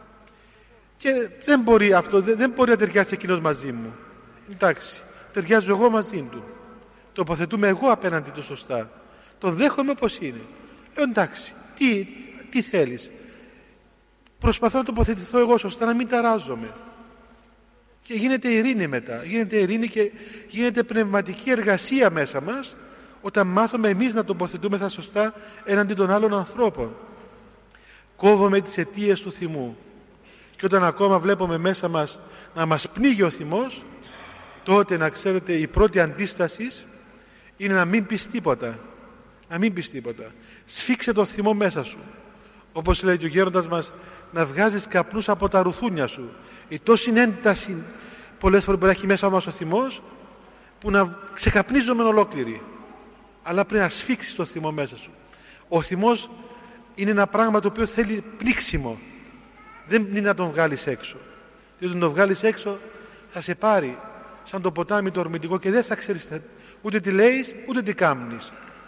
και δεν μπορεί αυτό, δεν, δεν μπορεί να ταιριάσει εκείνος μαζί μου. Εντάξει, ταιριάζω εγώ μαζί του, τοποθετούμε εγώ απέναντι του σωστά, τον δέχομαι όπως είναι. Λέω εντάξει, τι, τι θέλεις? Προσπαθώ να τοποθετηθώ εγώ σωστά, να μην ταράζομαι. Και γίνεται ειρήνη μετά, γίνεται ειρήνη και γίνεται πνευματική εργασία μέσα μας, όταν μάθουμε εμείς να τοποθετούμε θα σωστά έναντι των άλλων ανθρώπων. Κόβουμε τις αιτίες του θυμού. Και όταν ακόμα βλέπουμε μέσα μας να μας πνίγει ο θυμός, τότε να ξέρετε η πρώτη αντίσταση είναι να μην πεις τίποτα. Να μην πεις τίποτα. Σφίξε το θυμό μέσα σου. Όπως λέει και ο γέροντας μας, να βγάζεις καπνούς από τα ρουθούνια σου. Η τόση ένταση πολλές φορές μπορεί να έχει μέσα μας ο θυμός, που να ξεκαπνίζουμε ολόκληροι. Αλλά πρέπει να σφίξεις το θυμό μέσα σου. Ο θυμός είναι ένα πράγμα το οποίο θέλει πλήξιμο. Δεν είναι να τον βγάλεις έξω. Διότι να τον βγάλεις έξω θα σε πάρει σαν το ποτάμι το ορμητικό και δεν θα ξέρεις ούτε τι λέεις ούτε τι κάμνεις.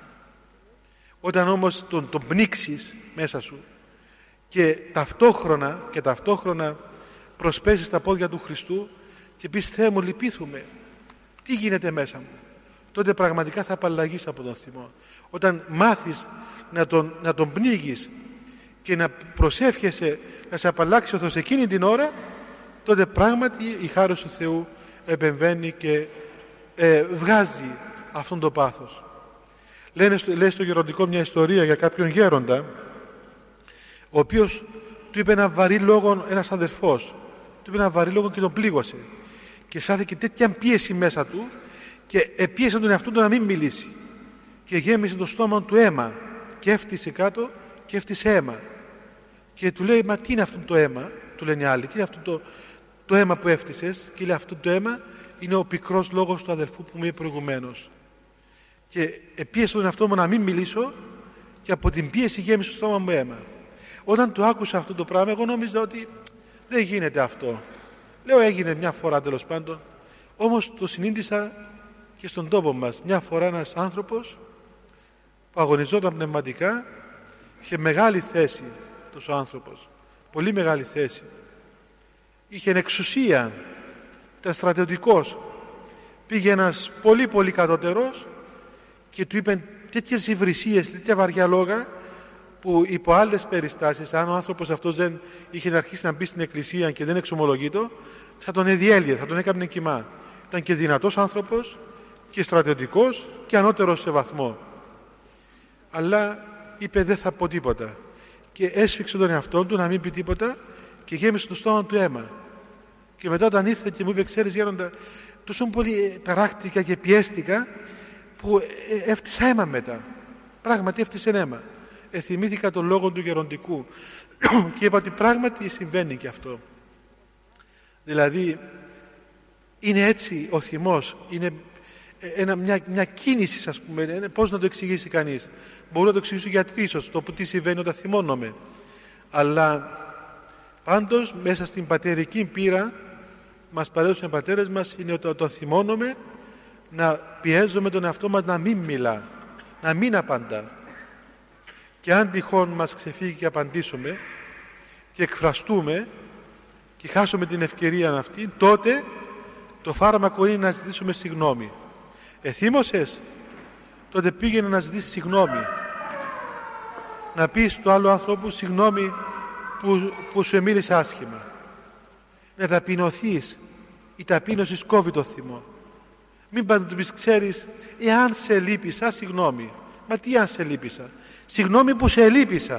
Όταν όμως τον, τον πνίξεις μέσα σου και ταυτόχρονα, και ταυτόχρονα προσπέσεις τα πόδια του Χριστού και πεις Θεέ μου λυπήθουμε, τι γίνεται μέσα μου, τότε πραγματικά θα απαλλαγείς από τον θυμό. Όταν μάθεις να τον, να τον πνίγεις και να προσεύχεσαι να σε απαλλάξει ο Θεός εκείνη την ώρα, τότε πράγματι η χάρη του Θεού επεμβαίνει και ε, βγάζει αυτόν το πάθος. Λένε, λέει στο γεροντικό μια ιστορία για κάποιον γέροντα, ο οποίος του είπε ένα βαρύ λόγο, ένας αδερφός, του είπε ένα βαρύ λόγο και τον πλήγωσε. Και σάθηκε τέτοια πίεση μέσα του και επίεσε τον εαυτό του να μην μιλήσει. Και γέμισε το στόμα του αίμα και έφτιασε κάτω και έφτιασε αίμα. Και του λέει, μα τι είναι αυτό το αίμα, του λένε οι άλλοι, τι είναι αυτό το, το αίμα που έφτισες? Και λέει, αυτό το αίμα είναι ο πικρός λόγος του αδελφού που μου είπε προηγουμένως. Και επίεσε τον εαυτό μου να μην μιλήσω και από την πίεση γέμισε το στόμα μου αίμα. Όταν το άκουσα αυτό το πράγμα, εγώ νόμιζα ότι δεν γίνεται αυτό. Λέω, έγινε μια φορά τέλος πάντων. Όμως το συνείδησα και στον τόπο μας. Μια φορά ένας άνθρωπος που αγωνιζόταν πνευματικά, είχε μεγάλη θέση αυτός ο άνθρωπος, πολύ μεγάλη θέση. Είχε εξουσία, ήταν στρατιωτικός. Πήγε ένας πολύ πολύ κατώτερος και του είπε τέτοιες υβρισίες, τέτοια βαριά λόγα, που υπό άλλες περιστάσεις, αν ο άνθρωπος αυτός δεν είχε αρχίσει να μπει στην εκκλησία και δεν εξομολογείτο, θα τον εδιέλυε, θα τον έκαμνε κοιμά. Ήταν και δυνατός άνθρωπος και στρατιωτικός και ανώτερος σε βαθμό. Αλλά είπε, δεν θα πω τίποτα. Και έσφιξε τον εαυτό του να μην πει τίποτα και γέμισε το στόμα του αίμα. Και μετά όταν ήρθε και μου είπε, ξέρεις Γέροντα, τόσο πολύ ταράχτηκα και πιέστηκα που έφτιασα αίμα μετά. Πράγματι έφτιασε αίμα. Εθυμήθηκα τον λόγο του γεροντικού και είπα ότι πράγματι συμβαίνει και αυτό. Δηλαδή είναι έτσι ο θυμός, είναι ένα, μια, μια κίνηση, ας πούμε. Είναι, πώς να το εξηγήσει κανείς? Μπορούν να το εξηγήσουν γιατροί ίσως το που τι συμβαίνει όταν θυμώνομαι, αλλά πάντως μέσα στην πατερική πείρα μας παρέδωσαν οι πατέρες μας είναι ότι όταν θυμώνομαι να πιέζουμε τον εαυτό μας να μην μιλά, να μην απαντά. Και αν τυχόν μας ξεφύγει και απαντήσουμε και εκφραστούμε και χάσουμε την ευκαιρία αυτή, τότε το φάρμακο είναι να ζητήσουμε συγγνώμη. Εθύμωσες, τότε πήγαινε να ζητήσει συγγνώμη. Να πεις του άλλου ανθρώπου συγγνώμη που, που σου μίλησε άσχημα. Να ταπεινωθείς. Η ταπείνωση κόβει το θυμό. Μην πας να του πεις, ξέρεις, εάν σε λύπησα, συγγνώμη. Μα τι αν σε λύπησα? Συγγνώμη που σε λύπησα.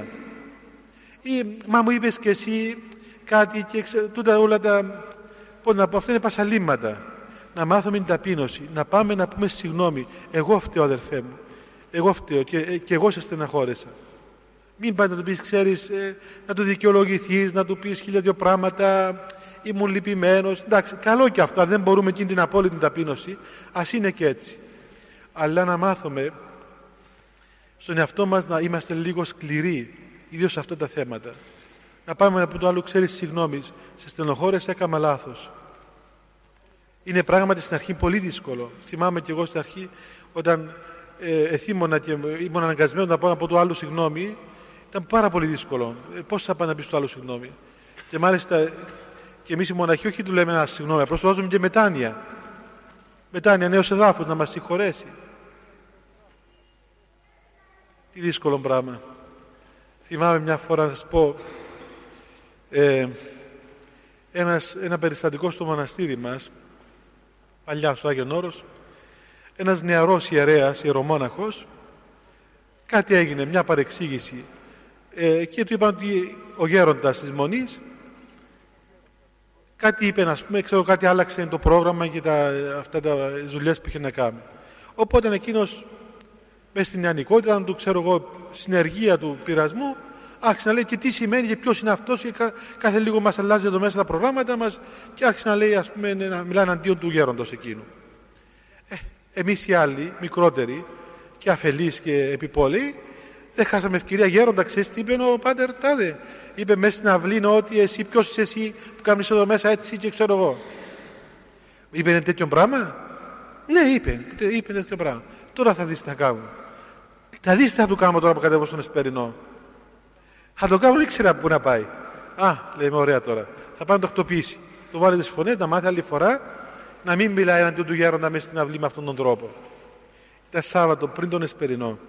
Ή μα μου είπες και εσύ κάτι και ξε, τούτα όλα τα, πώς να πω, αυτά είναι πασαλήματα. Να μάθουμε την ταπείνωση, να πάμε να πούμε συγγνώμη. Εγώ φταίω αδερφέ μου, εγώ φταίω και, και εγώ σε στεναχώρεσα. Μην πας να του πεις, ξέρεις, ε, να του δικαιολογηθείς, να του πεις χίλια δυο πράγματα, ήμουν λυπημένος. Εντάξει, καλό και αυτό, δεν μπορούμε εκείνη την απόλυτη ταπείνωση, ας είναι και έτσι. Αλλά να μάθουμε στον εαυτό μας να είμαστε λίγο σκληροί, ιδίως σε αυτά τα θέματα. Να πάμε να πούμε το άλλο, ξέρεις, συγγνώμη, σε στενοχώρεσα, έκανα λάθος. Είναι πράγματι στην αρχή πολύ δύσκολο. Θυμάμαι και εγώ στην αρχή, όταν ε, εθίμωνα και ήμουν αναγκασμένος να πω να πω το άλλο συγγνώμη, ήταν πάρα πολύ δύσκολο. Ε, πώς θα πάω να πεις το άλλο συγγνώμη? Και μάλιστα και εμείς οι μοναχοί, όχι του λέμε ένα συγγνώμη, απλώς το βάζουμε και μετάνοια. Μετάνοια, νέος εδάφος, να μας συγχωρέσει. Τι δύσκολο πράγμα. Θυμάμαι μια φορά να σας πω ε, ένας, ένα περιστατικό στο μοναστήρι μας, παλιά στο Άγιον Όρος, ένας νεαρός ιερέας, ιερομόναχος, κάτι έγινε, μια παρεξήγηση ε, και του είπαν ότι ο γέροντας της Μονής κάτι είπε, ας πούμε, ξέρω, κάτι άλλαξε το πρόγραμμα και τα, αυτά τα δουλειές που είχε να κάνει. Οπότε εκείνος μες στην νεανικότητα του, ξέρω εγώ, συνεργεία του πειρασμού, άρχισε να λέει και τι σημαίνει και ποιος είναι αυτός και κα, κάθε λίγο μας αλλάζει εδώ μέσα τα προγράμματα μας και άρχισε να λέει, ας πούμε, να μιλάει αντίον του γέροντος εκείνου. Ε, εμείς οι άλλοι, μικρότεροι και αφελείς και επιπόλαιοι, δεν χάσαμε ευκαιρία. Γέροντα, ξέρεις τι είπε ο πάτερ τάδε? Είπε μέσα στην αυλή ότι εσύ, ποιος είσαι εσύ που κάνεις εδώ μέσα έτσι και ξέρω εγώ. Είπε τέτοιο πράγμα? Ναι, είπε, είπε τέτοιο πράγμα. Τώρα θα δεις τι θα κάνω. Θα δεις τι θα του κάνω τώρα που κατέβω στον Εσπερινό. Θα το κάνω, δεν ξέρω πού να πάει. Α, λέμε, ωραία τώρα. Θα πάει να το χτυπήσει. Το βάλετε στις φωνές, να μάθει άλλη φορά να μην μιλάει εναντίον του γέροντα μέσα στην αυλή με αυτόν τον τρόπο. Ήταν Σάββατο πριν τον Εσπερινό.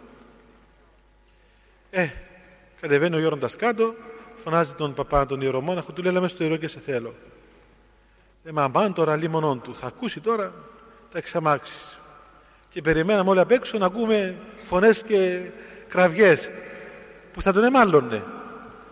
Ε, κατεβαίνει ο γέροντας κάτω, φωνάζει τον παπά, τον ιερομόναχο, του λέει, λέμε στο ιερό και σε θέλω. Ε, μα πάνε τώρα λίμωνον του. Θα ακούσει τώρα, θα εξαμάξει. Και περιμέναμε όλοι απ' έξω να ακούμε φωνές και κραυγές που θα τον εμάλλωνε.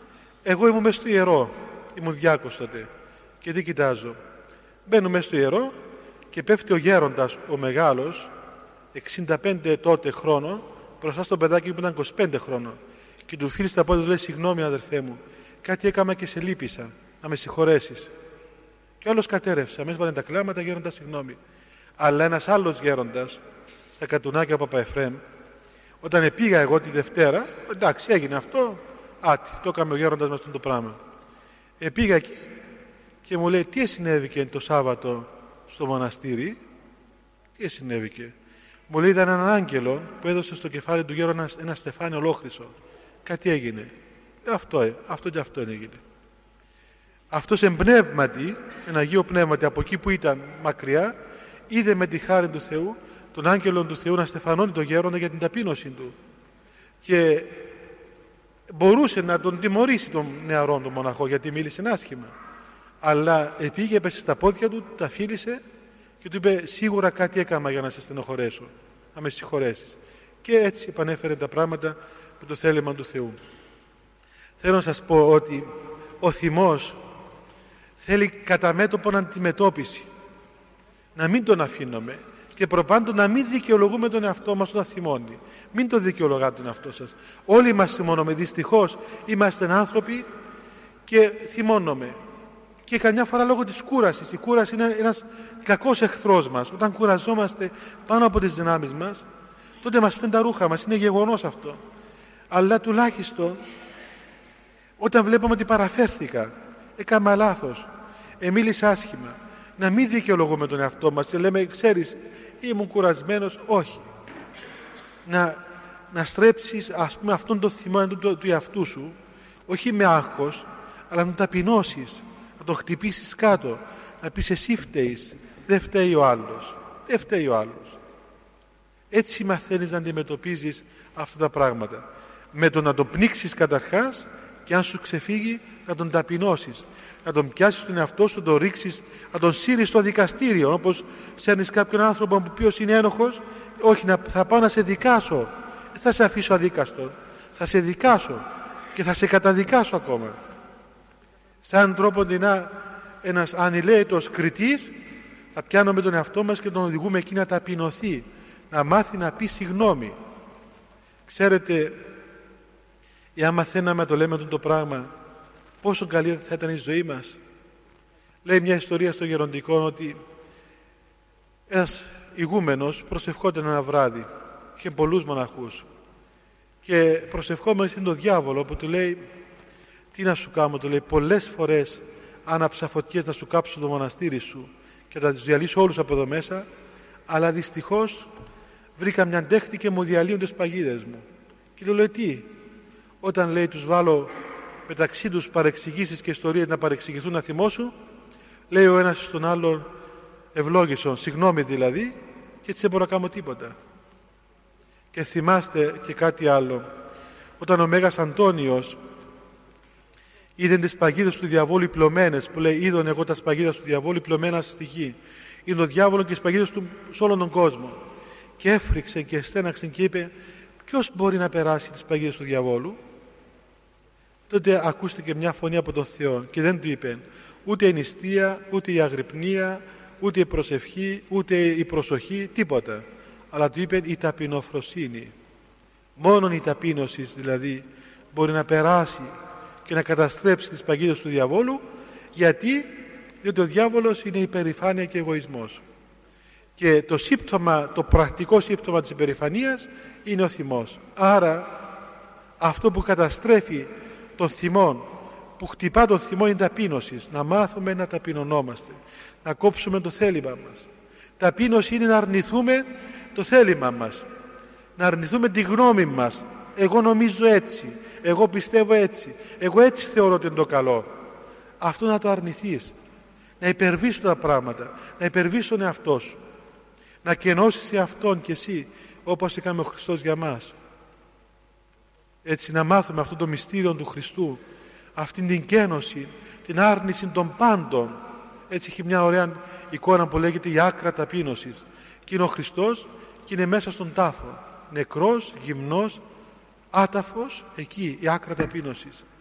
Εγώ ήμουν μέσα στο ιερό, ήμουν διάκος τότε. Και τι κοιτάζω? Μπαίνω μέσα στο ιερό και πέφτει ο γέροντας, ο μεγάλος, εξήντα πέντε τότε χρόνων, μπροστά στο παιδάκι που ήταν είκοσι πέντε χρόνων. Και του φίλησε τα πόδια του, λέει: συγγνώμη, αδερφέ μου, κάτι έκανα και σε λύπησα, να με συγχωρέσεις. Και όλος κατέρευσε, αμέσως βάλε τα κλάματα, γέροντα, συγγνώμη. Αλλά ένας άλλος γέροντας, στα Κατουνάκια ο Παπαεφρέμ, όταν πήγα εγώ τη Δευτέρα, εντάξει, έγινε αυτό, άτι, το έκαμε ο γέροντας με αυτό το πράγμα. Ε, πήγα εκεί και μου λέει: τι συνέβηκε το Σάββατο στο μοναστήρι? Τι συνέβηκε? Μου λέει: ήταν έναν άγγελο που έδωσε στο κεφάλι του γέροντα ένα, ένα στεφάνι ολόχρυσο. Κάτι έγινε. Αυτό, ε, αυτό και αυτό έγινε. Αυτός εμπνεύματι, ένα Αγίο Πνεύματι, από εκεί που ήταν μακριά, είδε με τη χάρη του Θεού τον άγγελο του Θεού να στεφανώνει τον γέροντα για την ταπείνωση του. Και μπορούσε να τον τιμωρήσει τον νεαρόν τον μοναχό, γιατί μίλησε άσχημα. Αλλά πήγε, έπεσε στα πόδια του, τα φίλησε και του είπε: σίγουρα κάτι έκανα για να σε στενοχωρέσω, να με συγχωρέσεις. Και έτσι επανέφερε τα πράγματα με το θέλημα του Θεού. Θέλω να σας πω ότι ο θυμός θέλει κατά μέτωπον αντιμετώπιση. Να μην τον αφήνουμε και προπάντων να μην δικαιολογούμε τον εαυτό μας όταν θυμώνει. Μην το δικαιολογάτε τον εαυτό σας. Όλοι μας θυμώνουμε. Δυστυχώς είμαστε άνθρωποι και θυμώνουμε. Και καμιά φορά λόγω της κούρασης. Η κούραση είναι ένας κακός εχθρός μας. Όταν κουραζόμαστε πάνω από τις δυνάμεις μας, τότε μας φαίνουν τα ρούχα μας. Είναι γεγονός αυτό. Αλλά τουλάχιστον όταν βλέπουμε ότι παραφέρθηκα, έκανα λάθος, εμίλησα άσχημα, να μην δικαιολογούμε τον εαυτό μας και λέμε: ξέρεις, ήμουν κουρασμένος. Όχι. Να, να στρέψεις, ας πούμε, αυτόν τον θυμό του, του, του εαυτού σου, όχι με άγχος, αλλά να τον ταπεινώσεις, να τον χτυπήσεις κάτω, να πεις: εσύ φταίεις, δεν φταίει ο άλλος, δεν φταίει ο άλλος. Έτσι μαθαίνεις να αντιμετωπίζεις αυτά τα πράγματα. Με το να τον πνίξεις καταρχάς, και αν σου ξεφύγει να τον ταπεινώσεις, να τον πιάσεις τον εαυτό σου, να τον ρίξεις, να τον σύρεις στο δικαστήριο, όπως σέρνεις κάποιον άνθρωπο που ποιος είναι ένοχος. Όχι, να, θα πάω να σε δικάσω, δεν θα σε αφήσω αδίκαστο, θα σε δικάσω και θα σε καταδικάσω ακόμα. Σαν τρόπο δεινά ένας ανηλαίητος κριτής, θα πιάνουμε τον εαυτό μας και τον οδηγούμε εκεί να ταπεινωθεί, να μάθει να πει συγγνώμη. Ξέρετε, εάν μαθαίναμε να το λέμε αυτό το πράγμα, πόσο καλή θα ήταν η ζωή μας. Λέει μια ιστορία στο Γεροντικό ότι ένας ηγούμενος προσευχόταν ένα βράδυ, είχε πολλούς μοναχούς, και προσευχόμενος είναι το διάβολο που του λέει: τι να σου κάνω? Του λέει: πολλές φορές άναψα φωτιές να σου κάψω το μοναστήρι σου και θα τους διαλύσω όλους από εδώ μέσα, αλλά δυστυχώς βρήκα μια τέχνη και μου διαλύουν τις παγίδες μου. Και του λέει: τι? Όταν, λέει, τους βάλω μεταξύ τους παρεξηγήσεις και ιστορίες να παρεξηγηθούν, να θυμώσουν, λέει ο ένας στον άλλον ευλόγησον, συγγνώμη δηλαδή, και έτσι δεν μπορώ να κάνω τίποτα. Και θυμάστε και κάτι άλλο. Όταν ο Μέγας Αντώνιος είδε τις παγίδες του διαβόλου πλωμένες, που λέει: είδον εγώ τα παγίδες του διαβόλου πλωμένα στη γη, είδε ο διάβολο και τις παγίδες του σε όλον τον κόσμο, και έφρυξε και στέναξε και είπε: ποιος μπορεί να περάσει τις παγίδες του διαβόλου? Τότε ακούστηκε μια φωνή από τον Θεό και δεν του είπε ούτε η νηστεία, ούτε η αγρυπνία, ούτε η προσευχή, ούτε η προσοχή, τίποτα. Αλλά του είπε η ταπεινοφροσύνη. Μόνον η ταπείνωση δηλαδή μπορεί να περάσει και να καταστρέψει τις παγίδες του διαβόλου. Γιατί? Διότι ο διάβολος είναι υπερηφάνεια και εγωισμός. Και το σύμπτωμα, το πρακτικό σύμπτωμα της υπερηφανίας είναι ο θυμός. Άρα αυτό που καταστρέφει τον θυμόν, που χτυπά τον θυμό, είναι ταπείνωση. Να μάθουμε να ταπεινωνόμαστε, να κόψουμε το θέλημα μας. Ταπείνωση είναι να αρνηθούμε το θέλημα μας, να αρνηθούμε τη γνώμη μας. Εγώ νομίζω έτσι, εγώ πιστεύω έτσι, εγώ έτσι θεωρώ ότι είναι το καλό. Αυτό να το αρνηθείς, να υπερβείς τα πράγματα, να υπερβείς τον εαυτό σου, να κενώσεις εαυτόν κι εσύ, όπως έκανε ο Χριστός για μας. Έτσι να μάθουμε αυτό το μυστήριο του Χριστού, αυτήν την κένωση, την άρνηση των πάντων. Έτσι έχει μια ωραία εικόνα που λέγεται η άκρα ταπείνωσης. Και είναι ο Χριστός και είναι μέσα στον τάφο, νεκρός, γυμνός, άταφος, εκεί η άκρα ταπείνωσης.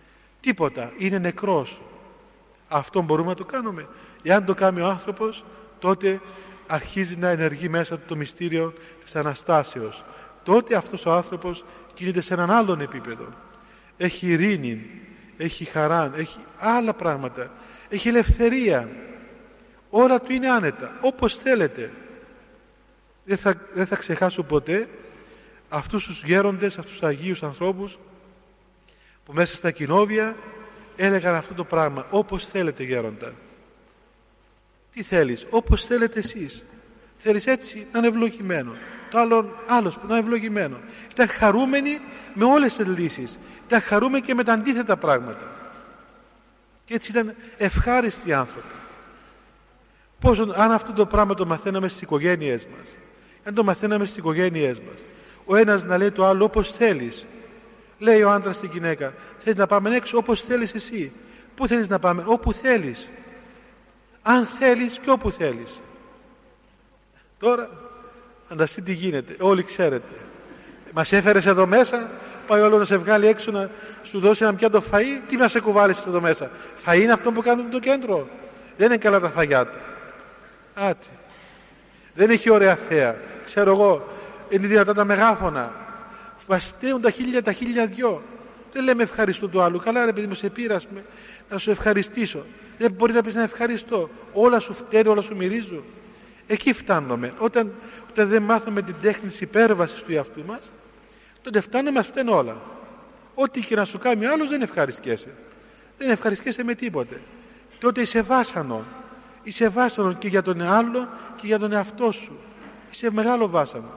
τίποτα, είναι νεκρός. Αυτό μπορούμε να το κάνουμε? Εάν το κάνει ο άνθρωπος, τότε αρχίζει να ενεργεί μέσα του το μυστήριο της Αναστάσεως. Τότε αυτός ο άνθρωπος κινείται σε έναν άλλον επίπεδο. Έχει ειρήνη, έχει χαρά, έχει άλλα πράγματα, έχει ελευθερία. Όλα του είναι άνετα, όπως θέλετε. Δεν θα, δεν θα ξεχάσω ποτέ αυτούς τους γέροντες, αυτούς τους Αγίους ανθρώπους που μέσα στα κοινόβια έλεγαν αυτό το πράγμα: όπως θέλετε γέροντα. Τι θέλεις? Όπως θέλετε εσείς. Θέλεις έτσι να είναι ευλογημένο, το άλλο άλλος που να είναι ευλογημένο. Ήταν χαρούμενοι με όλες τις λύσεις, ήταν χαρούμενοι και με τα αντίθετα πράγματα, και έτσι ήταν ευχάριστοι άνθρωποι. Πόσο, αν αυτό το πράγμα το μαθαίναμε στις οικογένειές μας, αν το μαθαίναμε στις οικογένειές μας, ο ένας να λέει το άλλο όπως θέλεις. Λέει ο άντρας στη γυναίκα: θέλεις να πάμε έξω? Όπως θέλεις εσύ. Πού θέλεις να πάμε? Όπου θέλεις. Αν θέλεις και όπου θέλεις. Τώρα φανταστείτε τι γίνεται, όλοι ξέρετε. Μας έφερες εδώ μέσα, πάει όλο να σε βγάλει έξω να σου δώσει ένα πιάτο φαΐ. Τι να σε κουβάλεις εδώ μέσα? Φαΐ είναι αυτό που κάνουν το κέντρο? Δεν είναι καλά τα φαγιά του. Άτι. Δεν έχει ωραία θέα. Ξέρω εγώ, είναι δυνατά τα μεγάφωνα. Βαστέουν τα χίλια, τα χίλια δυο. Δεν λέμε ευχαριστώ του άλλου. Καλά ρε παιδί μου, σε πήρα να σου ευχαριστήσω. Δεν μπορεί να πεις να ευχαριστώ. Όλα σου φταίνουν, όλα σου μυρίζουν. Εκεί φτάνουμε. Όταν, όταν δεν μάθουμε την τέχνη της υπέρβασης του εαυτού μας, τότε φτάνουμε, μας φταίνουν όλα. Ό,τι και να σου κάνει άλλος δεν ευχαριστιέσαι. Δεν ευχαριστιέσαι με τίποτε. Τότε είσαι βάσανο. Είσαι βάσανο και για τον άλλο και για τον εαυτό σου. Είσαι μεγάλο βάσανο.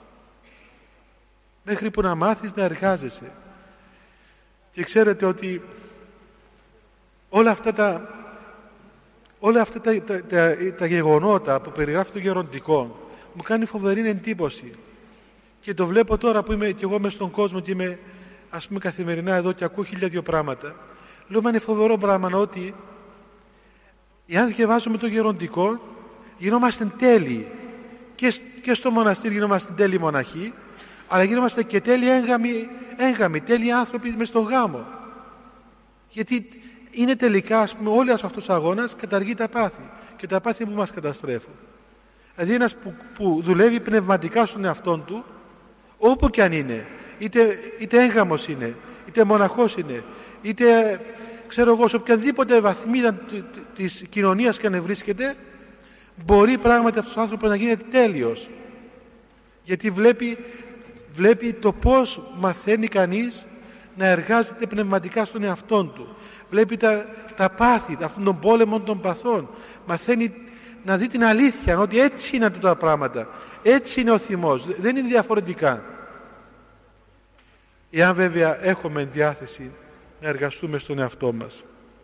Μέχρι που να μάθεις να εργάζεσαι. Και ξέρετε ότι όλα αυτά τα, όλα αυτά τα, τα, τα, τα γεγονότα που περιγράφει το γεροντικό μου κάνει φοβερή εντύπωση. Και το βλέπω τώρα που είμαι και εγώ μες στον κόσμο και είμαι, ας πούμε, καθημερινά εδώ και ακούω χίλια δυο πράγματα. Λέω, μα είναι φοβερό πράγμα ότι εάν διαβάζουμε το γεροντικό γινόμαστε τέλειοι. Και, και στο μοναστήρι γινόμαστε τέλειοι μοναχοί, αλλά γινόμαστε και τέλειοι έγγαμοι, έγγαμοι τέλειοι άνθρωποι μες στον γάμο. Γιατί είναι τελικά, ας πούμε, όλοι αυτός ο αγώνας καταργεί τα πάθη και τα πάθη που μας καταστρέφουν. Δηλαδή ένας που, που δουλεύει πνευματικά στον εαυτόν του, όπου και αν είναι, είτε, είτε έγγαμος είναι, είτε μοναχός είναι, είτε ξέρω εγώ σε οποιαδήποτε βαθμίδα της κοινωνίας και αν βρίσκεται, μπορεί πράγματι αυτός ο άνθρωπος να γίνεται τέλειος. Γιατί βλέπει, βλέπει το πώς μαθαίνει κανείς να εργάζεται πνευματικά στον εαυτόν του. Βλέπει τα, τα πάθη, αυτών των πόλεμων των παθών. Μαθαίνει να δει την αλήθεια, ότι έτσι είναι τα πράγματα. Έτσι είναι ο θυμός, δεν είναι διαφορετικά. Εάν βέβαια έχουμε διάθεση να εργαστούμε στον εαυτό μας.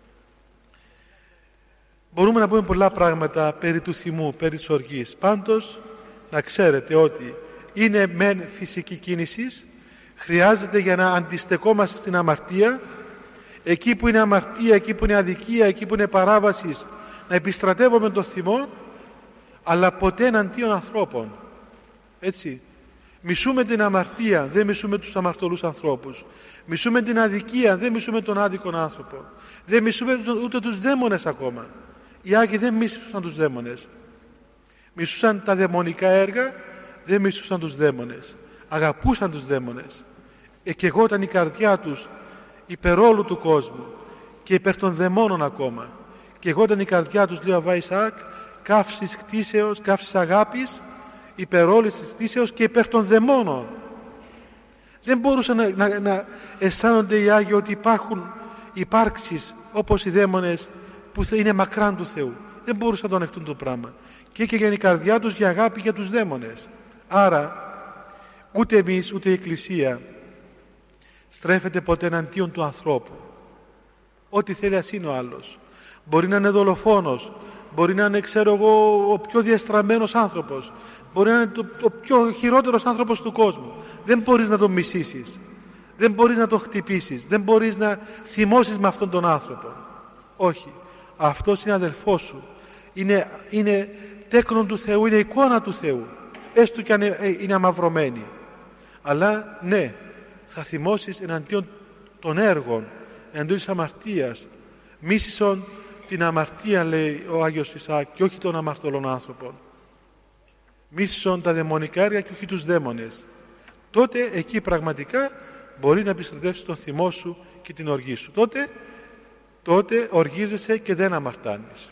Μπορούμε να πούμε πολλά πράγματα περί του θυμού, περί της οργής. Πάντως, να ξέρετε ότι είναι μεν φυσική κίνηση, χρειάζεται για να αντιστεκόμαστε στην αμαρτία, εκεί που είναι αμαρτία, εκεί που είναι αδικία, εκεί που είναι παράβαση, να επιστρατεύουμε τον θυμό, αλλά ποτέ εναντίον ανθρώπων. Έτσι. Μισούμε την αμαρτία, δεν μισούμε τους αμαρτωλούς ανθρώπους. Μισούμε την αδικία, δεν μισούμε τον άδικον άνθρωπο. Δεν μισούμε ούτε τους δαίμονες ακόμα. Οι Άγιοι δεν μίσουσαν τους δαίμονες. Μισούσαν τα δαιμονικά έργα, δεν μισούσαν τους δαίμονες. Αγαπούσαν τους δαίμονες. Εκαιγόταν η καρδιά τους υπερ όλου του κόσμου και υπερ των δαιμόνων ακόμα. Και εγόταν η καρδιά τους, λέει ο Αββά Ισαάκ, καύσης κτήσεως, καύσης αγάπης, υπερ όλης της κτήσεως και υπερ των δαιμόνων. Δεν μπορούσαν να, να, να αισθάνονται οι Άγιοι ότι υπάρχουν υπάρξεις όπως οι δαίμονες που είναι μακράν του Θεού. Δεν μπορούσαν να το ανεχτούν το πράγμα. Και έκαιγε η καρδιά τους για αγάπη για τους δαίμονες. Άρα ούτε εμείς ούτε η Εκκλησία στρέφεται ποτέ εναντίον του ανθρώπου. Ό,τι θέλει ας είναι ο άλλος. Μπορεί να είναι δολοφόνος, μπορεί να είναι, ξέρω εγώ, ο πιο διαστραμμένος άνθρωπος, μπορεί να είναι το, ο πιο χειρότερος άνθρωπος του κόσμου. Δεν μπορείς να τον μισήσεις, δεν μπορείς να τον χτυπήσεις, δεν μπορείς να θυμώσεις με αυτόν τον άνθρωπο. Όχι, αυτός είναι αδελφός σου, είναι, είναι τέκνον του Θεού, είναι εικόνα του Θεού, έστω και αν είναι αμαυρωμένη. Αλλά ναι, θα θυμώσεις εναντίον των έργων, εντός της αμαρτίας. Μίσησον την αμαρτία, λέει ο Άγιος Ισαάκ, και όχι των αμαρτωλών άνθρωπων. Μίσησον τα δαιμονικά έργα και όχι τους δαίμονες. Τότε εκεί πραγματικά μπορεί να επιστρατεύσει τον θυμό σου και την οργή σου. Τότε, τότε οργίζεσαι και δεν αμαρτάνεις.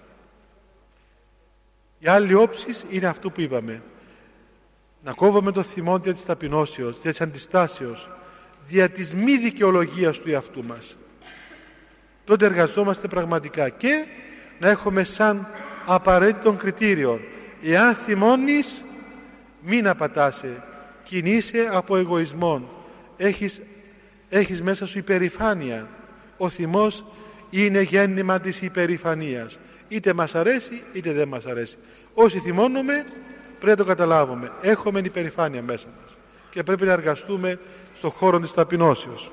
Η άλλη όψη είναι αυτό που είπαμε. Να κόβουμε το θυμό δια της ταπεινώσεως, δια της αντιστάσεως, δια της μη δικαιολογίας του εαυτού μας. Τότε εργαζόμαστε πραγματικά και να έχουμε σαν απαραίτητον κριτήριο, εάν θυμώνεις, μην απατάσαι, κινείσαι από εγωισμόν, έχεις, έχεις μέσα σου υπερηφάνεια. Ο θυμός είναι γέννημα της υπερηφανίας. Είτε μας αρέσει είτε δεν μας αρέσει. Όσοι θυμώνουμε πρέπει να το καταλάβουμε. Έχουμε υπερηφάνεια μέσα μας και πρέπει να εργαστούμε στον χώρο της ταπεινώσεως.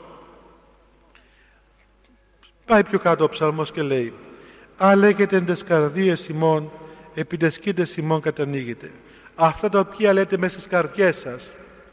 Πάει πιο κάτω ο ψαλμός και λέει: «Α λέγεται εν τες καρδίες ημών, επί τες κοίτες ημών κατανοίγεται». Αυτά τα οποία λέτε μέσα στις καρδιές σας,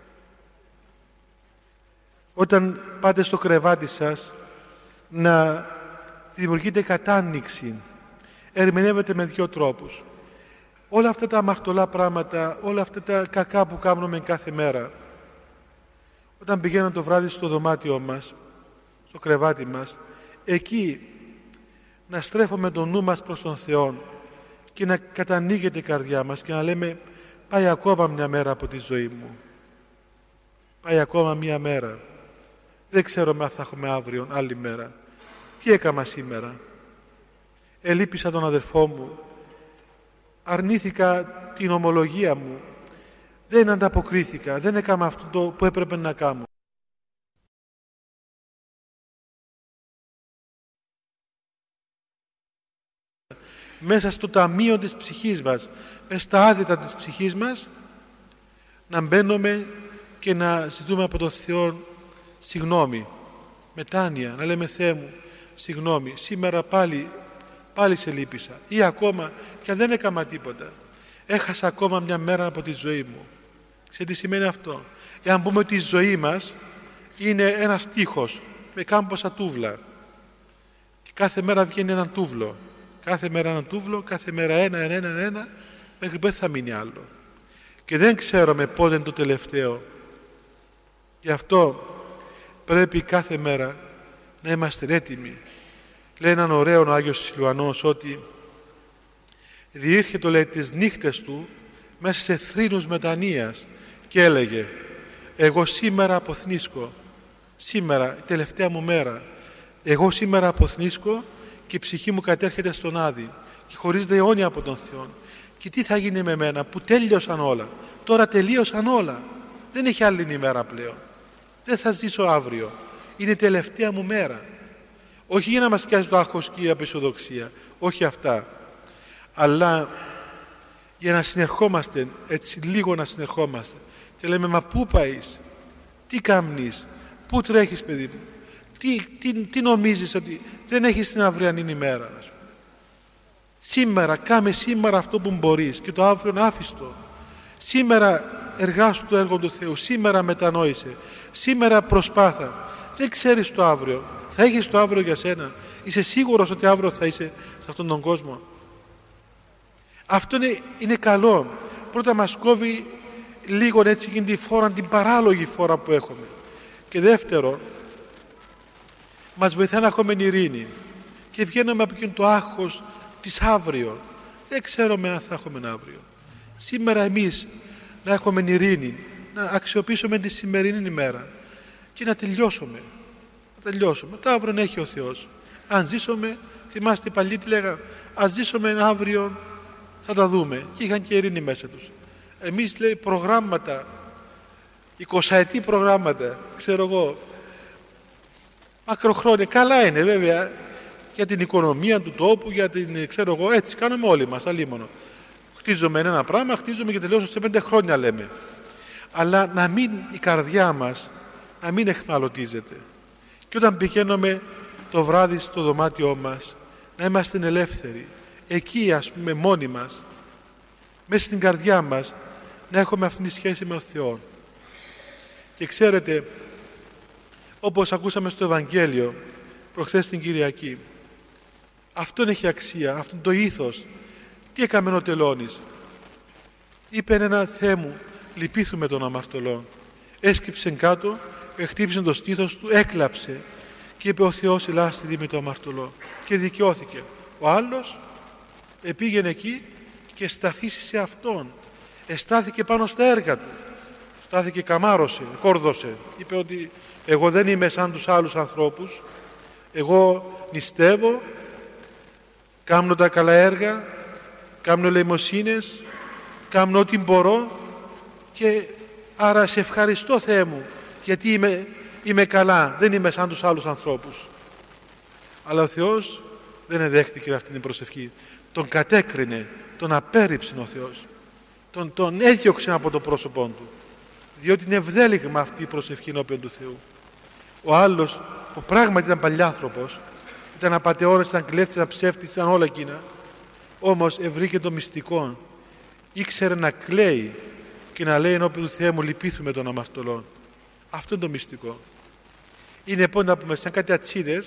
όταν πάτε στο κρεβάτι σας, να δημιουργείτε κατάνοιξη. Ερμηνεύεται με δύο τρόπους. Όλα αυτά τα αμαρτωλά πράγματα, όλα αυτά τα κακά που κάνουμε κάθε μέρα, όταν πηγαίνουμε το βράδυ στο δωμάτιό μας, στο κρεβάτι μας, εκεί να στρέφουμε το νου μας προς τον Θεό και να κατανοίγεται η καρδιά μας και να λέμε: πάει ακόμα μια μέρα από τη ζωή μου, πάει ακόμα μια μέρα, δεν ξέρω αν θα έχουμε αύριο άλλη μέρα, τι έκανα σήμερα, ελείπησα τον αδερφό μου, αρνήθηκα την ομολογία μου, δεν ανταποκρίθηκα, δεν έκανα αυτό το που έπρεπε να κάνω. Μέσα στο ταμείο της ψυχής μας, μέσα στα άδυτα της ψυχής μας, να μπαίνουμε και να ζητούμε από τον Θεό συγγνώμη, μετάνοια, να λέμε: Θεέ μου, συγγνώμη, σήμερα πάλι, πάλι σε λύπησα, ή ακόμα και αν δεν έκανα τίποτα, έχασα ακόμα μια μέρα από τη ζωή μου. Ξέρετε τι σημαίνει αυτό? Εάν πούμε ότι η ζωή μας είναι ένας τείχος με κάμποσα τούβλα και κάθε μέρα βγαίνει έναν τούβλο, κάθε μέρα έναν τούβλο, κάθε μέρα ένα, ένα, ένα, ένα, μέχρι πότε θα μείνει άλλο. Και δεν ξέρουμε πότε είναι το τελευταίο. Γι' αυτό πρέπει κάθε μέρα να είμαστε έτοιμοι. Λέει έναν ωραίο ο Άγιος Σιλουανός ότι διήρχετο, λέει, τις νύχτες του μέσα σε θρήνους μετανοίας και έλεγε: εγώ σήμερα αποθνίσκω, σήμερα, η τελευταία μου μέρα, εγώ σήμερα αποθνίσκω και η ψυχή μου κατέρχεται στον Άδη και χωρίζεται αιώνια από τον Θεό. Και τι θα γίνει με μένα που τέλειωσαν όλα, τώρα τελείωσαν όλα, δεν έχει άλλη ημέρα πλέον, δεν θα ζήσω αύριο, είναι η τελευταία μου μέρα. Όχι για να μας πιάσει το άγχος και η απεσιοδοξία, όχι αυτά, αλλά για να συνερχόμαστε, έτσι λίγο να συνερχόμαστε και λέμε: μα πού πάεις, τι κάμνεις, πού τρέχεις, παιδί μου, τι, τι, τι νομίζεις ότι δεν έχεις την αυριανή ημέρα? Σήμερα, κάμε σήμερα αυτό που μπορείς και το αύριο άφηστο. Σήμερα εργάσου το έργο του Θεού, σήμερα μετανόησε, σήμερα προσπάθα. Δεν ξέρεις το αύριο, θα έχεις το αύριο για σένα? Είσαι σίγουρος ότι αύριο θα είσαι σε αυτόν τον κόσμο? Αυτό είναι, είναι καλό. Πρώτα μας κόβει λίγο έτσι εκείνη τη φόρα, την παράλογη φόρα που έχουμε. Και δεύτερον, μας βοηθάει να έχουμε ειρήνη και βγαίνουμε από εκείνο το άγχος της αύριο. Δεν ξέρουμε αν θα έχουμε αύριο. Σήμερα εμείς να έχουμε ειρήνη, να αξιοποιήσουμε τη σημερινή ημέρα και να τελειώσουμε. Να τελειώσουμε. Το αύριο έχει ο Θεός. Αν ζήσουμε, θυμάστε οι παλιοί τι λέγανε: ας ζήσουμε αύριο, θα τα δούμε. Και είχαν και ειρήνη μέσα τους. Εμείς, λέει, προγράμματα, εικοσαετή προγράμματα, ξέρω εγώ, μακροχρόνια, καλά είναι βέβαια για την οικονομία του τόπου, για την, ξέρω εγώ, έτσι κάνουμε όλοι μας, αλίμονο. Χτίζουμε ένα πράγμα, χτίζουμε και τελειώσουμε σε πέντε χρόνια, λέμε. Αλλά να μην, η καρδιά μας να μην εχμαλωτίζεται. Και όταν πηγαίνουμε το βράδυ στο δωμάτιό μας, να είμαστε ελεύθεροι. Εκεί, ας πούμε, μόνοι μας, μέσα στην καρδιά μας, να έχουμε αυτή τη σχέση με τον Θεό. Και ξέρετε, όπως ακούσαμε στο Ευαγγέλιο, προχθές την Κυριακή. Αυτόν έχει αξία, αυτόν το ήθος. Τι έκαμε ο τελώνης? Είπε ένα Θεέ μου, λυπήθουμε των αμαρτωλών. Έσκυψε κάτω, χτύπησε το στήθος του, έκλαψε και είπε ο Θεός ελά στη δήμη του αμαρτωλό, και δικαιώθηκε. Ο άλλος επήγαινε εκεί και σταθήσει σε αυτόν, εστάθηκε πάνω στα έργα του, στάθηκε, καμάρωσε, κόρδωσε, είπε ότι εγώ δεν είμαι σαν τους άλλους ανθρώπους, εγώ νηστεύω, κάνω τα καλά έργα, κάνω ελεημοσύνες, κάνω ό,τι μπορώ, και άρα σε ευχαριστώ Θεέ μου, γιατί είμαι, είμαι καλά, δεν είμαι σαν τους άλλους ανθρώπους. Αλλά ο Θεός δεν εδέχτηκε αυτή την προσευχή. Τον κατέκρινε, τον απέρριψε ο Θεός. Τον, τον έδιωξε από το πρόσωπό του. Διότι είναι ευδέλιγμα αυτή η προσευχή ενώπιον του Θεού. Ο άλλος, που πράγματι ήταν παλιάνθρωπος, ήταν απατεώνας, ήταν κλέφτης, ήταν ψεύτης, ήταν όλα εκείνα, όμως ευρήκε το μυστικό. Ήξερε να κλαίει και να λέει ενώπιον του Θεού μου, λυπήθουμε των αμαρτωλών. Αυτό είναι το μυστικό. Είναι πόντα που μας, σαν κάτι ατσίδες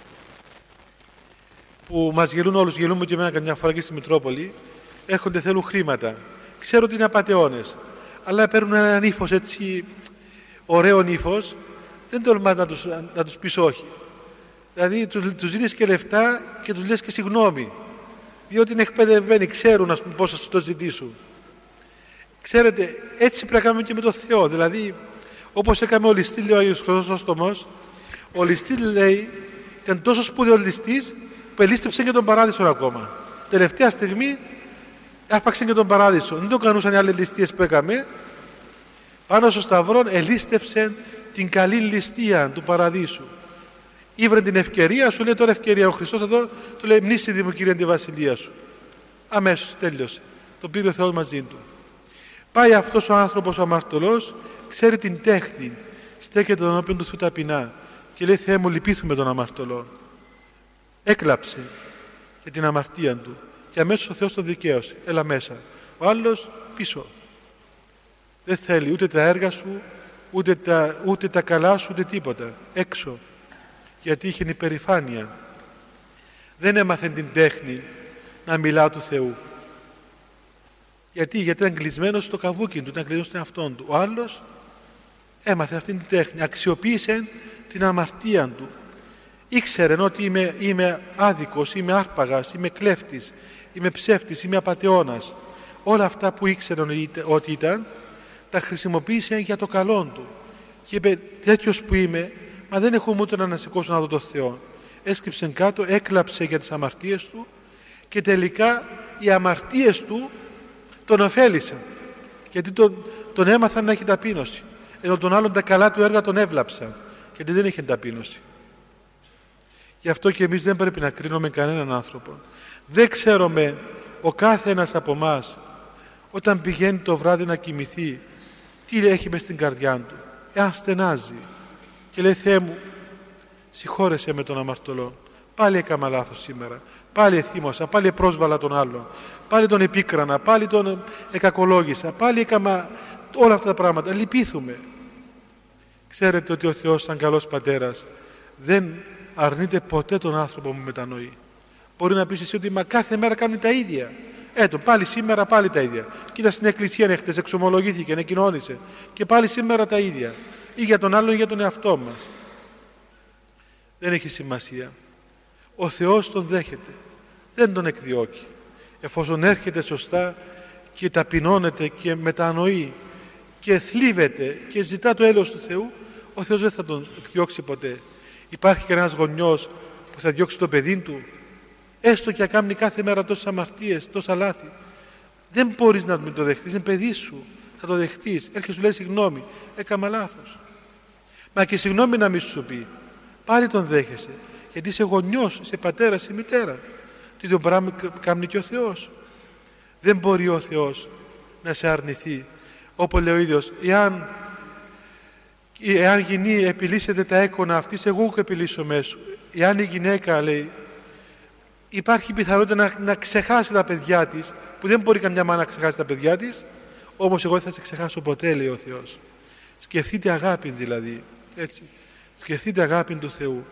που μας γελούν όλους, γελούμε και εμένα καμιά φορά και στη Μητρόπολη, έρχονται, θέλουν χρήματα. Ξέρω ότι είναι απατεώνες, αλλά παίρνουν έναν ύφος έτσι, ωραίο ύφος, δεν τολμάς να τους, να τους πεις όχι. Δηλαδή τους, τους δίνεις και λεφτά και τους λες και συγγνώμη, διότι είναι εκπαιδευμένοι, ξέρουν ας πούμε, πώς θα σου το ζητήσουν. Ξέρετε, έτσι πρέπει να κάνουμε και με τον Θεό. Δηλαδή, όπως έκαμε ο ληστής, λέει ο Άγιος Χρυσόστομος, ο ληστής, λέει, ήταν τόσο σπουδαίο ληστής που ελίστεψε και τον παράδεισο ακόμα. Τελευταία στιγμή άρπαξε και τον παράδεισο. Δεν το κανούσαν οι άλλοι ληστείες που έκαμε. Πάνω στο σταυρό ελίστευσε την καλή ληστεία του παραδείσου. Ήβρε την ευκαιρία, σου λέει τώρα ευκαιρία. Ο Χριστός εδώ του λέει μνήσι δι' μου Κύριε τη βασιλεία σου. Αμέσως τέλειωσε. Το πήρε ο Θεός μαζί του. Πάει αυτός ο άνθρωπος ο αμαρτωλός, ξέρει την τέχνη, στέκεται τον όποιον του Θεού ταπεινά και λέει Θεέ μου λυπήθουμε τον αμαρτωλό. Έκλαψε για την αμαρτία του και αμέσως ο Θεός τον δικαίωσε. Έλα μέσα. Ο άλλος πίσω. Δεν θέλει ούτε τα έργα σου, ούτε τα, ούτε τα καλά σου, ούτε τίποτα. Έξω. Γιατί είχε υπερηφάνεια. Δεν έμαθε την τέχνη να μιλά του Θεού. Γιατί, γιατί ήταν κλεισμένος στο καβούκι του, ήταν κλεισμένος στον εαυτόν του. Ο άλλος έμαθε αυτήν την τέχνη, αξιοποίησε την αμαρτία του. Ήξερε ότι είμαι, είμαι άδικος, είμαι άρπαγας, είμαι κλέφτης, είμαι ψεύτης, είμαι απατεώνας. Όλα αυτά που ήξερε ότι ήταν, τα χρησιμοποίησε για το καλό του. Και είπε, τέτοιος που είμαι, μα δεν έχω ούτε να ανασηκώσω να δω τον Θεό. Έσκυψε κάτω, έκλαψε για τις αμαρτίες του και τελικά οι αμαρτίες του τον ωφέλησαν. Γιατί τον, τον έμαθαν να έχει ταπείνωση. Ενώ τον άλλον τα καλά του έργα τον έβλαψαν. Γιατί δεν είχε ταπείνωση. Γι' αυτό και εμείς δεν πρέπει να κρίνουμε κανέναν άνθρωπο. Δεν ξέρουμε ο κάθε ένας από εμάς όταν πηγαίνει το βράδυ να κοιμηθεί τι έχει μες στην καρδιά του. Εάν στενάζει και λέει Θεέ μου συγχώρεσέ με τον αμαρτωλό, πάλι έκανα λάθος σήμερα, πάλι εθύμωσα, πάλι πρόσβαλα τον άλλον, πάλι τον επίκρανα, πάλι τον εκακολόγησα, πάλι έκανα όλα αυτά τα πράγματα, λυπήθουμε. Ξέρετε ότι ο Θεός σαν καλός πατέρας δεν αρνείται ποτέ τον άνθρωπο που μετανοεί. Μπορεί να πεις εσύ ότι μα κάθε μέρα κάνουν τα ίδια. Έτω πάλι σήμερα πάλι τα ίδια. Κοίτα στην εκκλησία χτες εξομολογήθηκε, να κοινώνησε και πάλι σήμερα τα ίδια. Ή για τον άλλον ή για τον εαυτό μας. Δεν έχει σημασία. Ο Θεός τον δέχεται. Δεν τον εκδιώκει. Εφόσον έρχεται σωστά και ταπεινώνεται και μετανοεί και θλίβεται και ζητά το έλεος του Θεού, ο Θεός δεν θα τον εκδιώξει ποτέ. Υπάρχει και ένας γονιός που θα διώξει το παιδί του, έστω και να κάνει κάθε μέρα τόσες αμαρτίες, τόσα λάθη. Δεν μπορείς να μην το δεχτείς, είναι παιδί σου. Θα το δεχτείς. Έρχεται σου λέει συγγνώμη, έκανα λάθος. Μα και συγγνώμη να μην σου πει, πάλι τον δέχεσαι. Γιατί είσαι γονιός, είσαι πατέρας, είσαι μητέρα. Τι το πράγμα κάνει και ο Θεός. Δεν μπορεί ο Θεός να σε αρνηθεί. Όπως λέει ο ίδιος, εάν, εάν γυνή επιλύσετε τα έκονα αυτής, εγώ και επιλύσω μέσω. Εάν η γυναίκα, λέει, υπάρχει πιθανότητα να, να ξεχάσει τα παιδιά της, που δεν μπορεί καμιά μάνα να ξεχάσει τα παιδιά της, όμως εγώ δεν θα σε ξεχάσω ποτέ, λέει ο Θεός. Σκεφτείτε αγάπη δηλαδή, έτσι. Σκεφτείτε αγάπη του Θεού.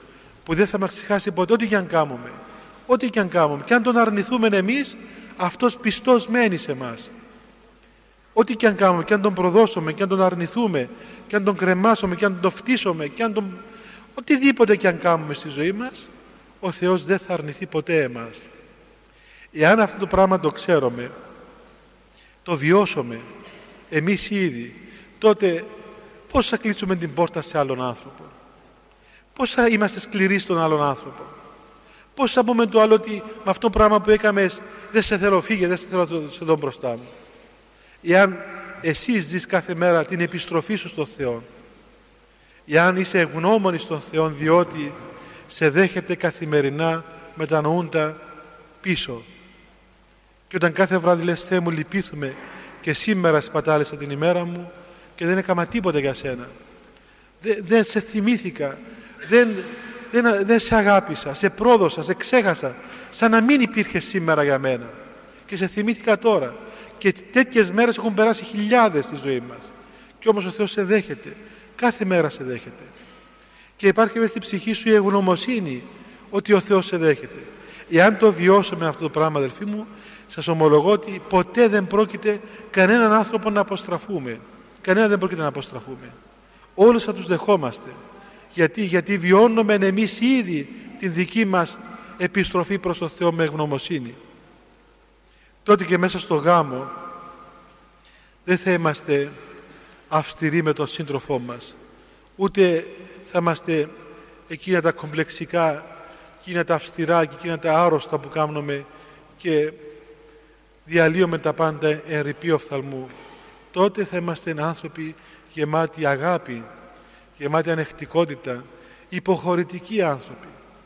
που δεν θα μας ξεχάσει ποτέ, ό,τι και αν κάνουμε. Ό,τι και αν κάνουμε. Και αν τον αρνηθούμε εμείς, αυτός πιστός μένει σε μας. Ό,τι και αν κάνουμε, και αν τον προδώσουμε, και αν τον αρνηθούμε, και αν τον κρεμάσουμε, και αν τον φτύσουμε, και αν τον... οτιδήποτε και αν κάνουμε στη ζωή μας, ο Θεός δεν θα αρνηθεί ποτέ εμάς. Εάν αυτό το πράγμα το ξέρουμε, το βιώσουμε εμείς ήδη, τότε πώς θα κλείσουμε την πόρτα σε άλλον άνθρωπο? Πώς θα είμαστε σκληροί στον άλλον άνθρωπο? Πώς θα πούμε το άλλο ότι με αυτό το πράγμα που έκαμε δεν σε θέλω, φύγε, δεν σε θέλω σε δω μπροστά μου? Εάν εσείς ζεις κάθε μέρα την επιστροφή σου στον Θεό, εάν είσαι ευγνώμονης στον Θεό διότι σε δέχεται καθημερινά μετανοούντα πίσω, και όταν κάθε βράδυ λες Θεέ μου λυπήθουμε και σήμερα σπατάλησα την ημέρα μου και δεν έκανα τίποτα για σένα, δεν, δεν σε θυμήθηκα, δεν, δεν, δεν σε αγάπησα, σε πρόδωσα, σε ξέχασα, σαν να μην υπήρχε σήμερα για μένα και σε θυμήθηκα τώρα, και τέτοιες μέρες έχουν περάσει χιλιάδες στη ζωή μας, και όμως ο Θεός σε δέχεται, κάθε μέρα σε δέχεται, και υπάρχει μέσα στη ψυχή σου η ευγνωμοσύνη ότι ο Θεός σε δέχεται. Εάν το βιώσουμε αυτό το πράγμα, αδελφοί μου, σας ομολογώ ότι ποτέ δεν πρόκειται κανέναν άνθρωπο να αποστραφούμε. Κανένα δεν πρόκειται να αποστραφούμε. Όλους θα τους δεχόμαστε. Γιατί, γιατί βιώνουμε εμείς ήδη την δική μας επιστροφή προς τον Θεό με ευγνωμοσύνη. Τότε και μέσα στο γάμο δεν θα είμαστε αυστηροί με τον σύντροφό μας, ούτε θα είμαστε εκείνα τα κομπλεξικά, εκείνα τα αυστηρά και εκείνα τα άρρωστα που κάνουμε και διαλύουμε τα πάντα εν ρηπεί οφθαλμού. Τότε θα είμαστε άνθρωποι γεμάτοι αγάπη, γεμάτοι ανεκτικότητα, υποχωρητικοί άνθρωποι.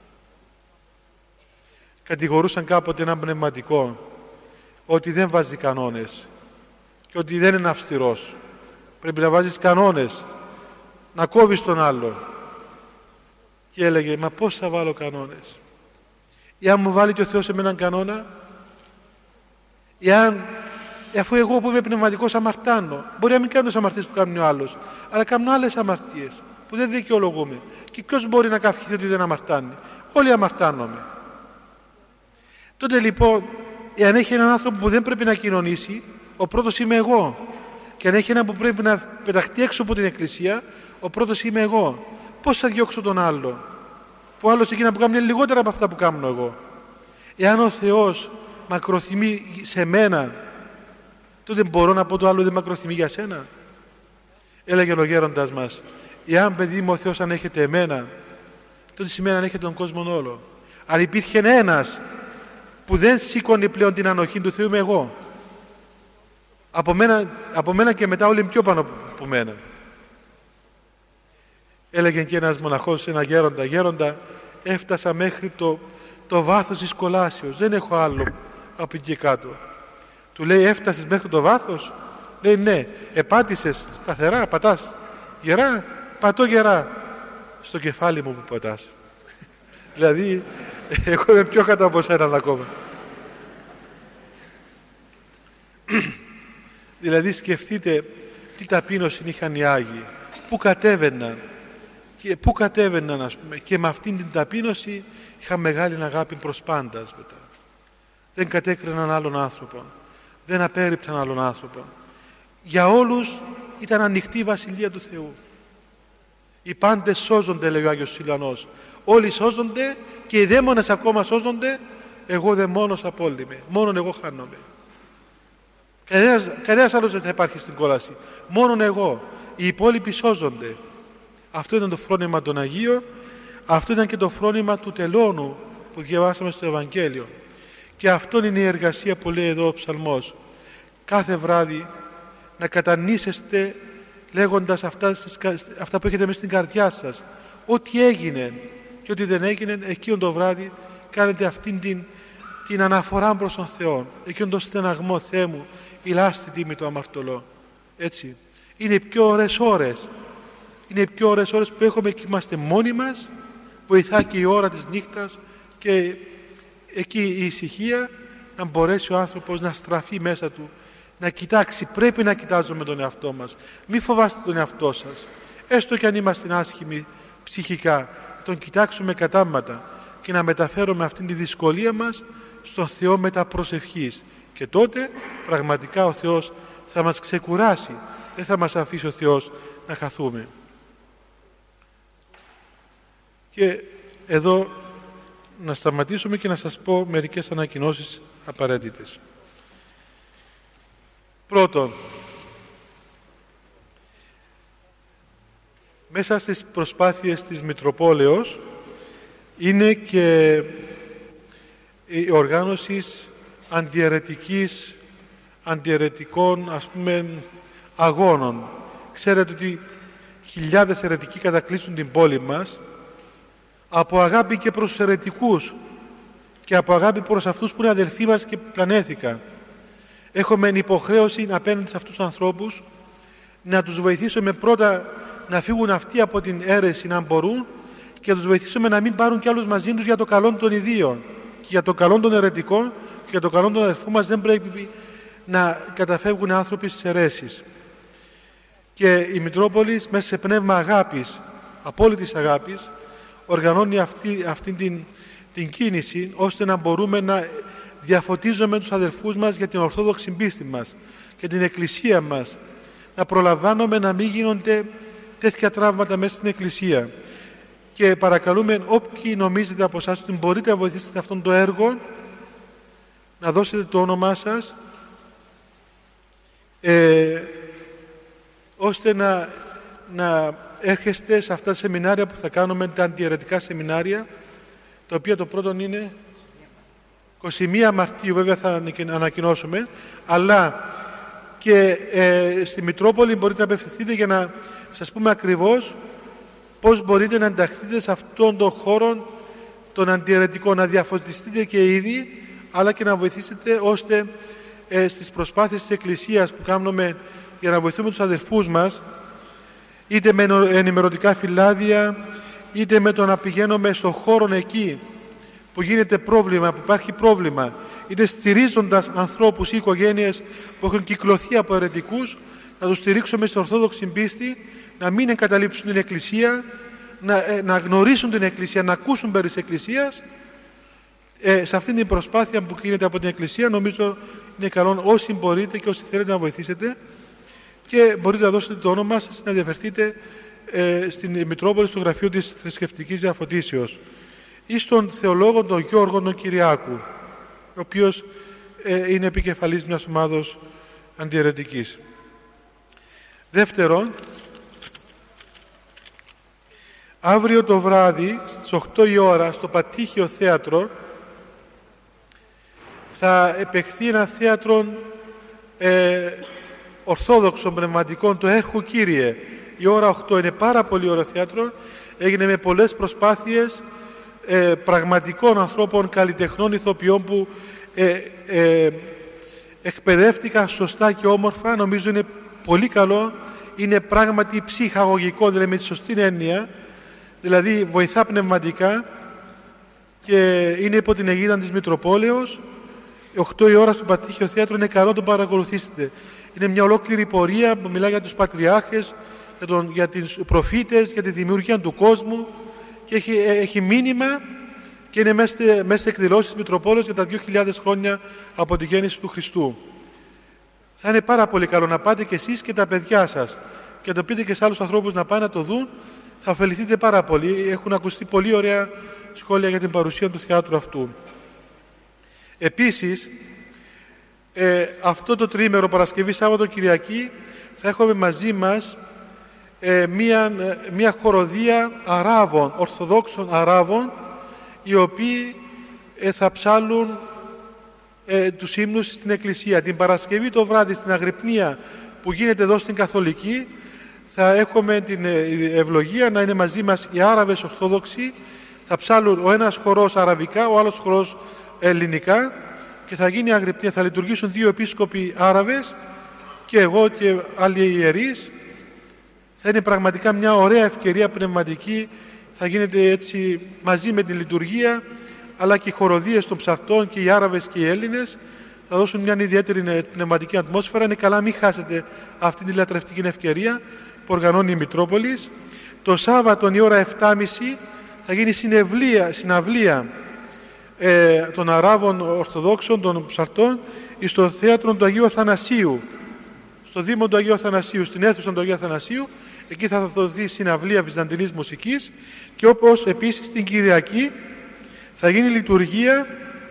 Κατηγορούσαν κάποτε έναν πνευματικό ότι δεν βάζει κανόνες και ότι δεν είναι αυστηρός. Πρέπει να βάζεις κανόνες, να κόβεις τον άλλο. Και έλεγε, μα πώς θα βάλω κανόνες? Εάν μου βάλει και ο Θεός σε έναν κανόνα, εάν, αφού εγώ που είμαι πνευματικός αμαρτάνω, μπορεί να μην κάνω τις αμαρτίες που κάνει ο άλλος, αλλά κάνω άλλες αμαρτίες που δεν δικαιολογούμε. Και ποιος μπορεί να καυχηθεί ότι δεν αμαρτάνει? Όλοι αμαρτάνομαι. Τότε λοιπόν, εάν έχει έναν άνθρωπο που δεν πρέπει να κοινωνήσει, ο πρώτος είμαι εγώ. Και αν έχει έναν που πρέπει να πεταχτεί έξω από την εκκλησία, ο πρώτος είμαι εγώ. Πώς θα διώξω τον άλλο? Που άλλος εκείνα που κάνει λιγότερα από αυτά που κάνω εγώ. Εάν ο Θεός μακροθυμεί σε μένα, τότε μπορώ να πω το άλλο δεν μακροθυμεί για σένα? Έλεγε ο γέροντας μας, εάν παιδί μου ο Θεός ανέχεται εμένα, τότε σημαίνει ανέχεται τον κόσμο όλο. Αν υπήρχε ένας που δεν σήκωνε πλέον την ανοχή του Θεού, είμαι εγώ. Από μένα, από μένα και μετά όλοι είναι πιο πάνω από μένα. Έλεγε και ένας μοναχός, ένα γέροντα, γέροντα, έφτασα μέχρι το, το βάθος της κολάσεως, δεν έχω άλλο από εκεί κάτω. Του λέει, έφτασες μέχρι το βάθος? Λέει, ναι. Επάτησες σταθερά, πατάς γερά? Πατώ γερά. Στο κεφάλι μου που πατάς. Δηλαδή, εγώ είμαι πιο κάτω από σέναν ακόμα. Δηλαδή σκεφτείτε τι ταπείνωση είχαν οι Άγιοι, πού κατέβαιναν και πού κατέβαιναν ας πούμε, και με αυτήν την ταπείνωση είχαν μεγάλη αγάπη προς πάντας μετά. Δεν κατέκριναν άλλον άνθρωπο, δεν απέρριψαν άλλον άνθρωπο. Για όλους ήταν ανοιχτή η Βασιλεία του Θεού. Οι πάντες σώζονται, λέει ο Άγιος Σιλανός. Όλοι σώζονται και οι δαίμονες ακόμα σώζονται. Εγώ δε μόνος απόλυμαι, μόνον εγώ χάνομαι. Κανένας, κανένας άλλος δεν θα υπάρχει στην κόλαση, μόνον εγώ. Οι υπόλοιποι σώζονται. Αυτό ήταν το φρόνημα των Αγίων. Αυτό ήταν και το φρόνημα του τελώνου που διαβάσαμε στο Ευαγγέλιο. Και αυτό είναι η εργασία που λέει εδώ ο ψαλμός. Κάθε βράδυ να κατανήσεστε λέγοντας αυτά, αυτά που έχετε μέσα στην καρδιά σας. Ό,τι έγινε και ό,τι δεν έγινε, εκείνο το βράδυ κάνετε αυτήν την, την αναφορά προς τον Θεό. Εκείνον το στεναγμό, Θεέ μου, ηλάστη τίμη το αμαρτωλό. Έτσι. Είναι οι πιο ωραίες ώρες. Είναι οι πιο ωραίες ώρες που έχουμε και είμαστε μόνοι μας. Βοηθά και η ώρα της νύχτας και εκεί η ησυχία, να μπορέσει ο άνθρωπος να στραφεί μέσα του, να κοιτάξει. Πρέπει να κοιτάζουμε τον εαυτό μας. Μη φοβάστε τον εαυτό σας, έστω και αν είμαστε άσχημοι ψυχικά. τον κοιτάξουμε κατάμματα και να μεταφέρουμε αυτήν τη δυσκολία μας στον Θεό μετά προσευχής. Και τότε πραγματικά ο Θεός θα μας ξεκουράσει, δεν θα μας αφήσει ο Θεός να χαθούμε. Και εδώ να σταματήσουμε και να σας πω μερικές ανακοινώσεις απαραίτητες. Πρώτον, μέσα στις προσπάθειες της Μητροπόλεως είναι και η οργάνωση αντιαιρετικής, αντιαιρετικών ας πούμε αγώνων. Ξέρετε ότι χιλιάδες αιρετικοί κατακλείσουν την πόλη μας από αγάπη και προς τους αιρετικούς και από αγάπη προς αυτούς που είναι αδελφοί μας και πλανέθηκαν. Έχουμε υποχρέωση απέναντι σε αυτούς τους ανθρώπους να τους βοηθήσουμε πρώτα να φύγουν αυτοί από την αίρεση να μπορούν και να τους βοηθήσουμε να μην πάρουν κι άλλους μαζί τους για το καλό των ιδίων και για το καλό των αιρετικών και για το καλό των αδελφών μας. Δεν πρέπει να καταφεύγουν άνθρωποι στις αιρέσεις. Και η Μητρόπολης μέσα σε πνεύμα αγάπης, απόλυτης αγάπης, οργανώνει αυτή, αυτή την, την κίνηση ώστε να μπορούμε να διαφωτίζουμε τους αδελφούς μας για την ορθόδοξη πίστη μας και την Εκκλησία μας, να προλαμβάνουμε να μην γίνονται τέτοια τραύματα μέσα στην Εκκλησία. Και παρακαλούμε όποιοι νομίζετε από εσάς ότι μπορείτε να βοηθήσετε αυτόν το έργο, να δώσετε το όνομά σας ε, ώστε να, να έρχεστε σε αυτά τα σεμινάρια που θα κάνουμε, τα αντιαιρετικά σεμινάρια, τα οποία το πρώτο είναι είκοσι μία Μαρτίου, βέβαια θα ανακοινώσουμε, αλλά και ε, στη Μητρόπολη μπορείτε να απευθυνθείτε για να σας πούμε ακριβώς πώς μπορείτε να ενταχθείτε σε αυτόν τον χώρο των αντιαιρετικών, να διαφωτιστείτε και ήδη, αλλά και να βοηθήσετε ώστε ε, στις προσπάθειες της Εκκλησίας που κάνουμε για να βοηθούμε τους αδελφούς μας, είτε με ενημερωτικά φυλάδια, είτε με το να πηγαίνουμε στον χώρο εκεί που γίνεται πρόβλημα, που υπάρχει πρόβλημα, είτε στηρίζοντας ανθρώπους ή οικογένειες που έχουν κυκλωθεί από αιρετικούς, να τους στηρίξουμε στην ορθόδοξη πίστη, να μην εγκαταλείψουν την Εκκλησία, να, ε, να γνωρίσουν την Εκκλησία, να ακούσουν περί της Εκκλησίας. Ε, σε αυτήν την προσπάθεια που γίνεται από την Εκκλησία, νομίζω είναι καλό όσοι μπορείτε και όσοι θέλετε να βοηθήσετε, και μπορείτε να δώσετε το όνομά σας, να διαφερθείτε ε, στην Μητρόπολη στο γραφείο της Θρησκευτικής Διαφωτίσεως ή στον θεολόγο τον Γιώργο τον Κυριάκου, ο οποίος ε, είναι επικεφαλής μιας ομάδος αντιαιρετικής. Δεύτερον, αύριο το βράδυ στις οκτώ η ώρα στο Πατήχιο Θέατρο θα επεχθεί ένα θέατρο ε, ορθόδοξων πνευματικών, το Έρχου Κύριε. Η ώρα οκτώ είναι πάρα πολύ ωραίο θέατρο, έγινε με πολλές προσπάθειες ε, πραγματικών ανθρώπων, καλλιτεχνών, ηθοποιών που ε, ε, εκπαιδεύτηκαν σωστά και όμορφα. Νομίζω είναι πολύ καλό, είναι πράγματι ψυχαγωγικό, δηλαδή με τη σωστή έννοια, δηλαδή βοηθά πνευματικά και είναι υπό την αιγίδα της Μητροπόλεως. οκτώ η ώρα στο Πατήχιο Θέατρο, είναι καλό να το παρακολουθήσετε. Είναι μια ολόκληρη πορεία που μιλάει για τους πατριάρχες, για, τον, για τις προφήτες, για τη δημιουργία του κόσμου, και έχει, έχει μήνυμα και είναι μέσα, μέσα σε εκδηλώσεις της Μητροπόλεως για τα δύο χιλιάδες χρόνια από τη γέννηση του Χριστού. Θα είναι πάρα πολύ καλό να πάτε και εσείς και τα παιδιά σας και να το πείτε και σε άλλους ανθρώπους να πάνε να το δουν. Θα ωφεληθείτε πάρα πολύ. Έχουν ακουστεί πολύ ωραία σχόλια για την παρουσία του θεάτρου αυτού. Επίσης, ε, αυτό το τρίμερο, Παρασκευή, Σάββατο, Κυριακή, θα έχουμε μαζί μας ε, μία, μία χοροδία Αράβων, Ορθοδόξων Αράβων, οι οποίοι ε, θα ψάλουν ε, τους ύμνους στην Εκκλησία. Την Παρασκευή το βράδυ στην Αγρυπνία που γίνεται εδώ στην Καθολική, θα έχουμε την ευλογία να είναι μαζί μας οι Άραβες Ορθόδοξοι. Θα ψάλουν ο ένας χορός αραβικά, ο άλλος χορός ελληνικά, και θα γίνει Αγρυπνία. Θα λειτουργήσουν δύο επίσκοποι Άραβες και εγώ και άλλοι ιερείς. Θα είναι πραγματικά μια ωραία ευκαιρία πνευματική. Θα γίνεται έτσι μαζί με τη λειτουργία, αλλά και οι χοροδίες των ψαρτών και οι Άραβες και οι Έλληνες θα δώσουν μια ιδιαίτερη πνευματική ατμόσφαιρα. Είναι καλά μην χάσετε αυτή τη λατρευτική ευκαιρία που οργανώνει η Μητρόπολης. Το Σάββατο η ώρα επτά και μισή θα γίνει συνευλία, συναυλία ε, των Αράβων Ορθοδόξων, των ψαρτών, στο θέατρο του Αγίου Αθανασίου, στο Δήμο του Αγίου Αθανασίου, στην αίθουσα του Αγίου Αθανασίου. Εκεί θα δοθεί συναυλία βυζαντινής μουσικής, και όπως επίσης την Κυριακή θα γίνει λειτουργία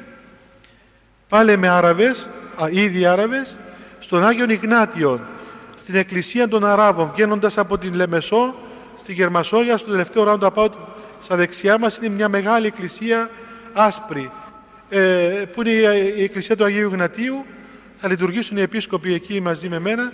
πάλι με Άραβες, α, ήδη Άραβες, στον Άγιον Ιγνάτιον, στην Εκκλησία των Αράβων, βγαίνοντας από την Λεμεσό στη Γερμασόγεια, στο τελευταίο roundabout στα δεξιά μας είναι μια μεγάλη εκκλησία άσπρη, ε, που είναι η Εκκλησία του Αγίου Ιγνατίου. Θα λειτουργήσουν οι επίσκοποι εκεί μαζί με μένα,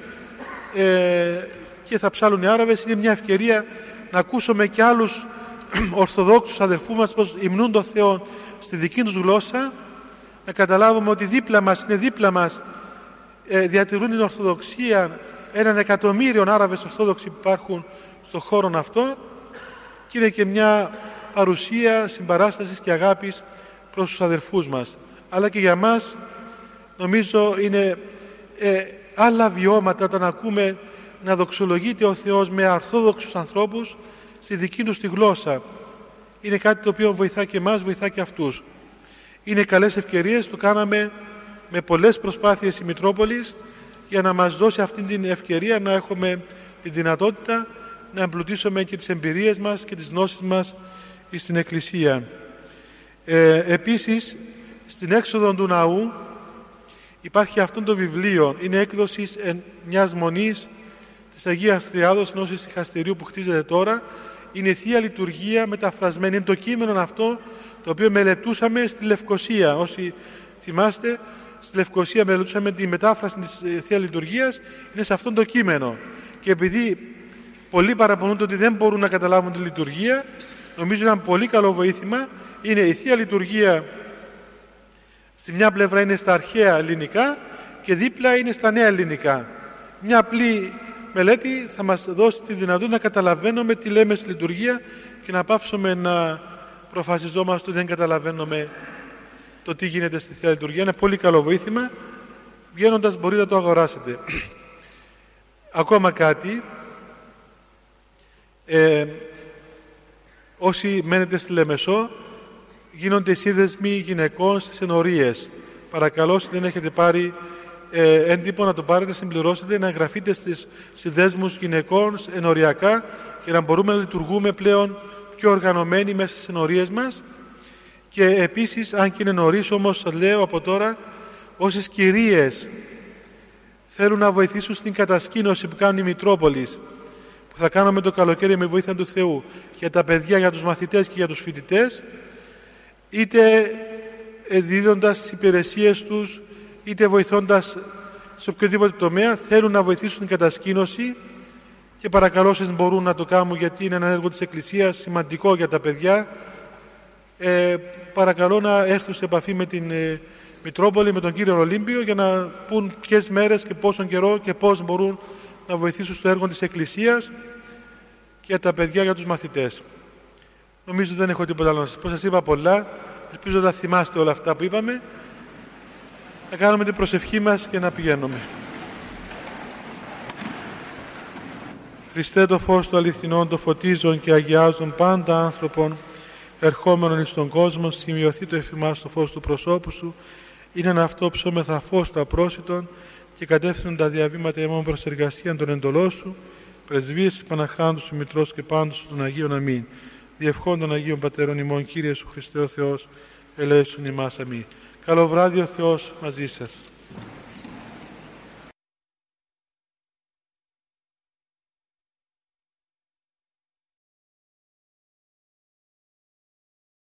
ε, και θα ψάλουν οι Άραβες. Είναι μια ευκαιρία να ακούσουμε και άλλους Ορθοδόξους αδελφούς μας πως υμνούν τον Θεό στη δική τους γλώσσα, να καταλάβουμε ότι δίπλα μας, είναι δίπλα μας, ε, διατηρούν την Ορθοδοξία έναν εκατομμύριο Άραβες Ορθόδοξοι που υπάρχουν στον χώρο αυτό, και είναι και μια παρουσία συμπαράστασης και αγάπης προς τους αδελφούς μας. Αλλά και για μας νομίζω είναι ε, άλλα βιώματα όταν ακούμε να δοξολογείται ο Θεός με ορθόδοξους ανθρώπους στη δική τους τη γλώσσα. Είναι κάτι το οποίο βοηθά και εμάς, βοηθά και αυτούς. Είναι καλές ευκαιρίες, το κάναμε με πολλές προσπάθειες η Μητρόπολης για να μας δώσει αυτή την ευκαιρία να έχουμε τη δυνατότητα να εμπλουτίσουμε και τις εμπειρίες μας και τις γνώσεις μας στην Εκκλησία. Ε, επίσης, στην έξοδο του ναού υπάρχει αυτό το βιβλίο, είναι έκδοση μιας μονής της Αγίας Τριάδος Γνώσης Συχαστηρίου που χτίζεται τώρα. Είναι η Θεία Λειτουργία μεταφρασμένη, είναι το κείμενο αυτό το οποίο μελετούσαμε στη Λευκοσία. Όσοι θυμάστε, στη Λευκοσία μελετούσαμε τη μετάφραση της Θεία Λειτουργίας, είναι σε αυτό το κείμενο. Και επειδή πολλοί παραπονούνται ότι δεν μπορούν να καταλάβουν τη λειτουργία, νομίζω ένα πολύ καλό βοήθημα είναι η Θεία Λειτουργία. Στη μια πλευρά είναι στα αρχαία ελληνικά και δίπλα είναι στα νέα ελληνικά. Μια απλή μελέτη θα μας δώσει τη δυνατότητα να καταλαβαίνουμε τι λέμε στη λειτουργία και να πάψουμε να προφασιζόμαστε ότι δεν καταλαβαίνουμε το τι γίνεται στη Θεία Λειτουργία. Είναι πολύ καλό βοήθημα. Βγαίνοντας μπορείτε να το αγοράσετε. Ακόμα κάτι. Ε, όσοι μένετε στη Λεμεσό, γίνονται σύνδεσμοι γυναικών στις ενορίες. Παρακαλώ, όσοι δεν έχετε πάρει ε, έντυπο, να το πάρετε, συμπληρώσετε, να εγγραφείτε στις συνδέσμους γυναικών ενοριακά, για να μπορούμε να λειτουργούμε πλέον πιο οργανωμένοι μέσα στις ενορίες μας. Και επίσης, αν και είναι νωρίς, όμως σας λέω από τώρα, όσες κυρίες θέλουν να βοηθήσουν στην κατασκήνωση που κάνουν οι Μητρόπολεις, που θα κάνουμε το καλοκαίρι με βοήθεια του Θεού, για τα παιδιά, για τους μαθητές και για τους φοιτητές, είτε δίδοντας τις υπηρεσίες τους, είτε βοηθώντας σε οποιοδήποτε τομέα, θέλουν να βοηθήσουν την κατασκήνωση, και παρακαλώ όσες μπορούν να το κάνουν, γιατί είναι ένα έργο της Εκκλησίας σημαντικό για τα παιδιά. Ε, παρακαλώ να έρθουν σε επαφή με την ε, Μητρόπολη, με τον κύριο Ολύμπιο, για να πούν ποιες μέρες και πόσον καιρό και πώς μπορούν να βοηθήσουν στο έργο της Εκκλησίας και για τα παιδιά, για τους μαθητές. Νομίζω δεν έχω τίποτα άλλο να σας πω. Σας είπα πολλά. Ελπίζω να θυμάστε όλα αυτά που είπαμε. Να κάνουμε την προσευχή μας και να πηγαίνουμε. Χριστέ, το φως του αληθινών, το φωτίζον και αγιάζον πάντα άνθρωπον ερχόμενον εις τον κόσμο, σημειωθεί το εφημάς το φως του προσώπου σου, είναι ένα αυτό ψώμεθα φως τα πρόσιτον και κατεύθυνον τα διαβήματα ημών προς εργασίαν των εντολών σου, πρεσβείες της Παναχάντου σου, Μητρός και πάντως σου των Αγίων. Αμήν. Διευχών των Αγίων Πατέρων ημών, Κύριε σου Χριστέ ο Θεός, ελέησον ημάς. Αμήν. Καλό βράδυ, ο Θεός μαζί σας.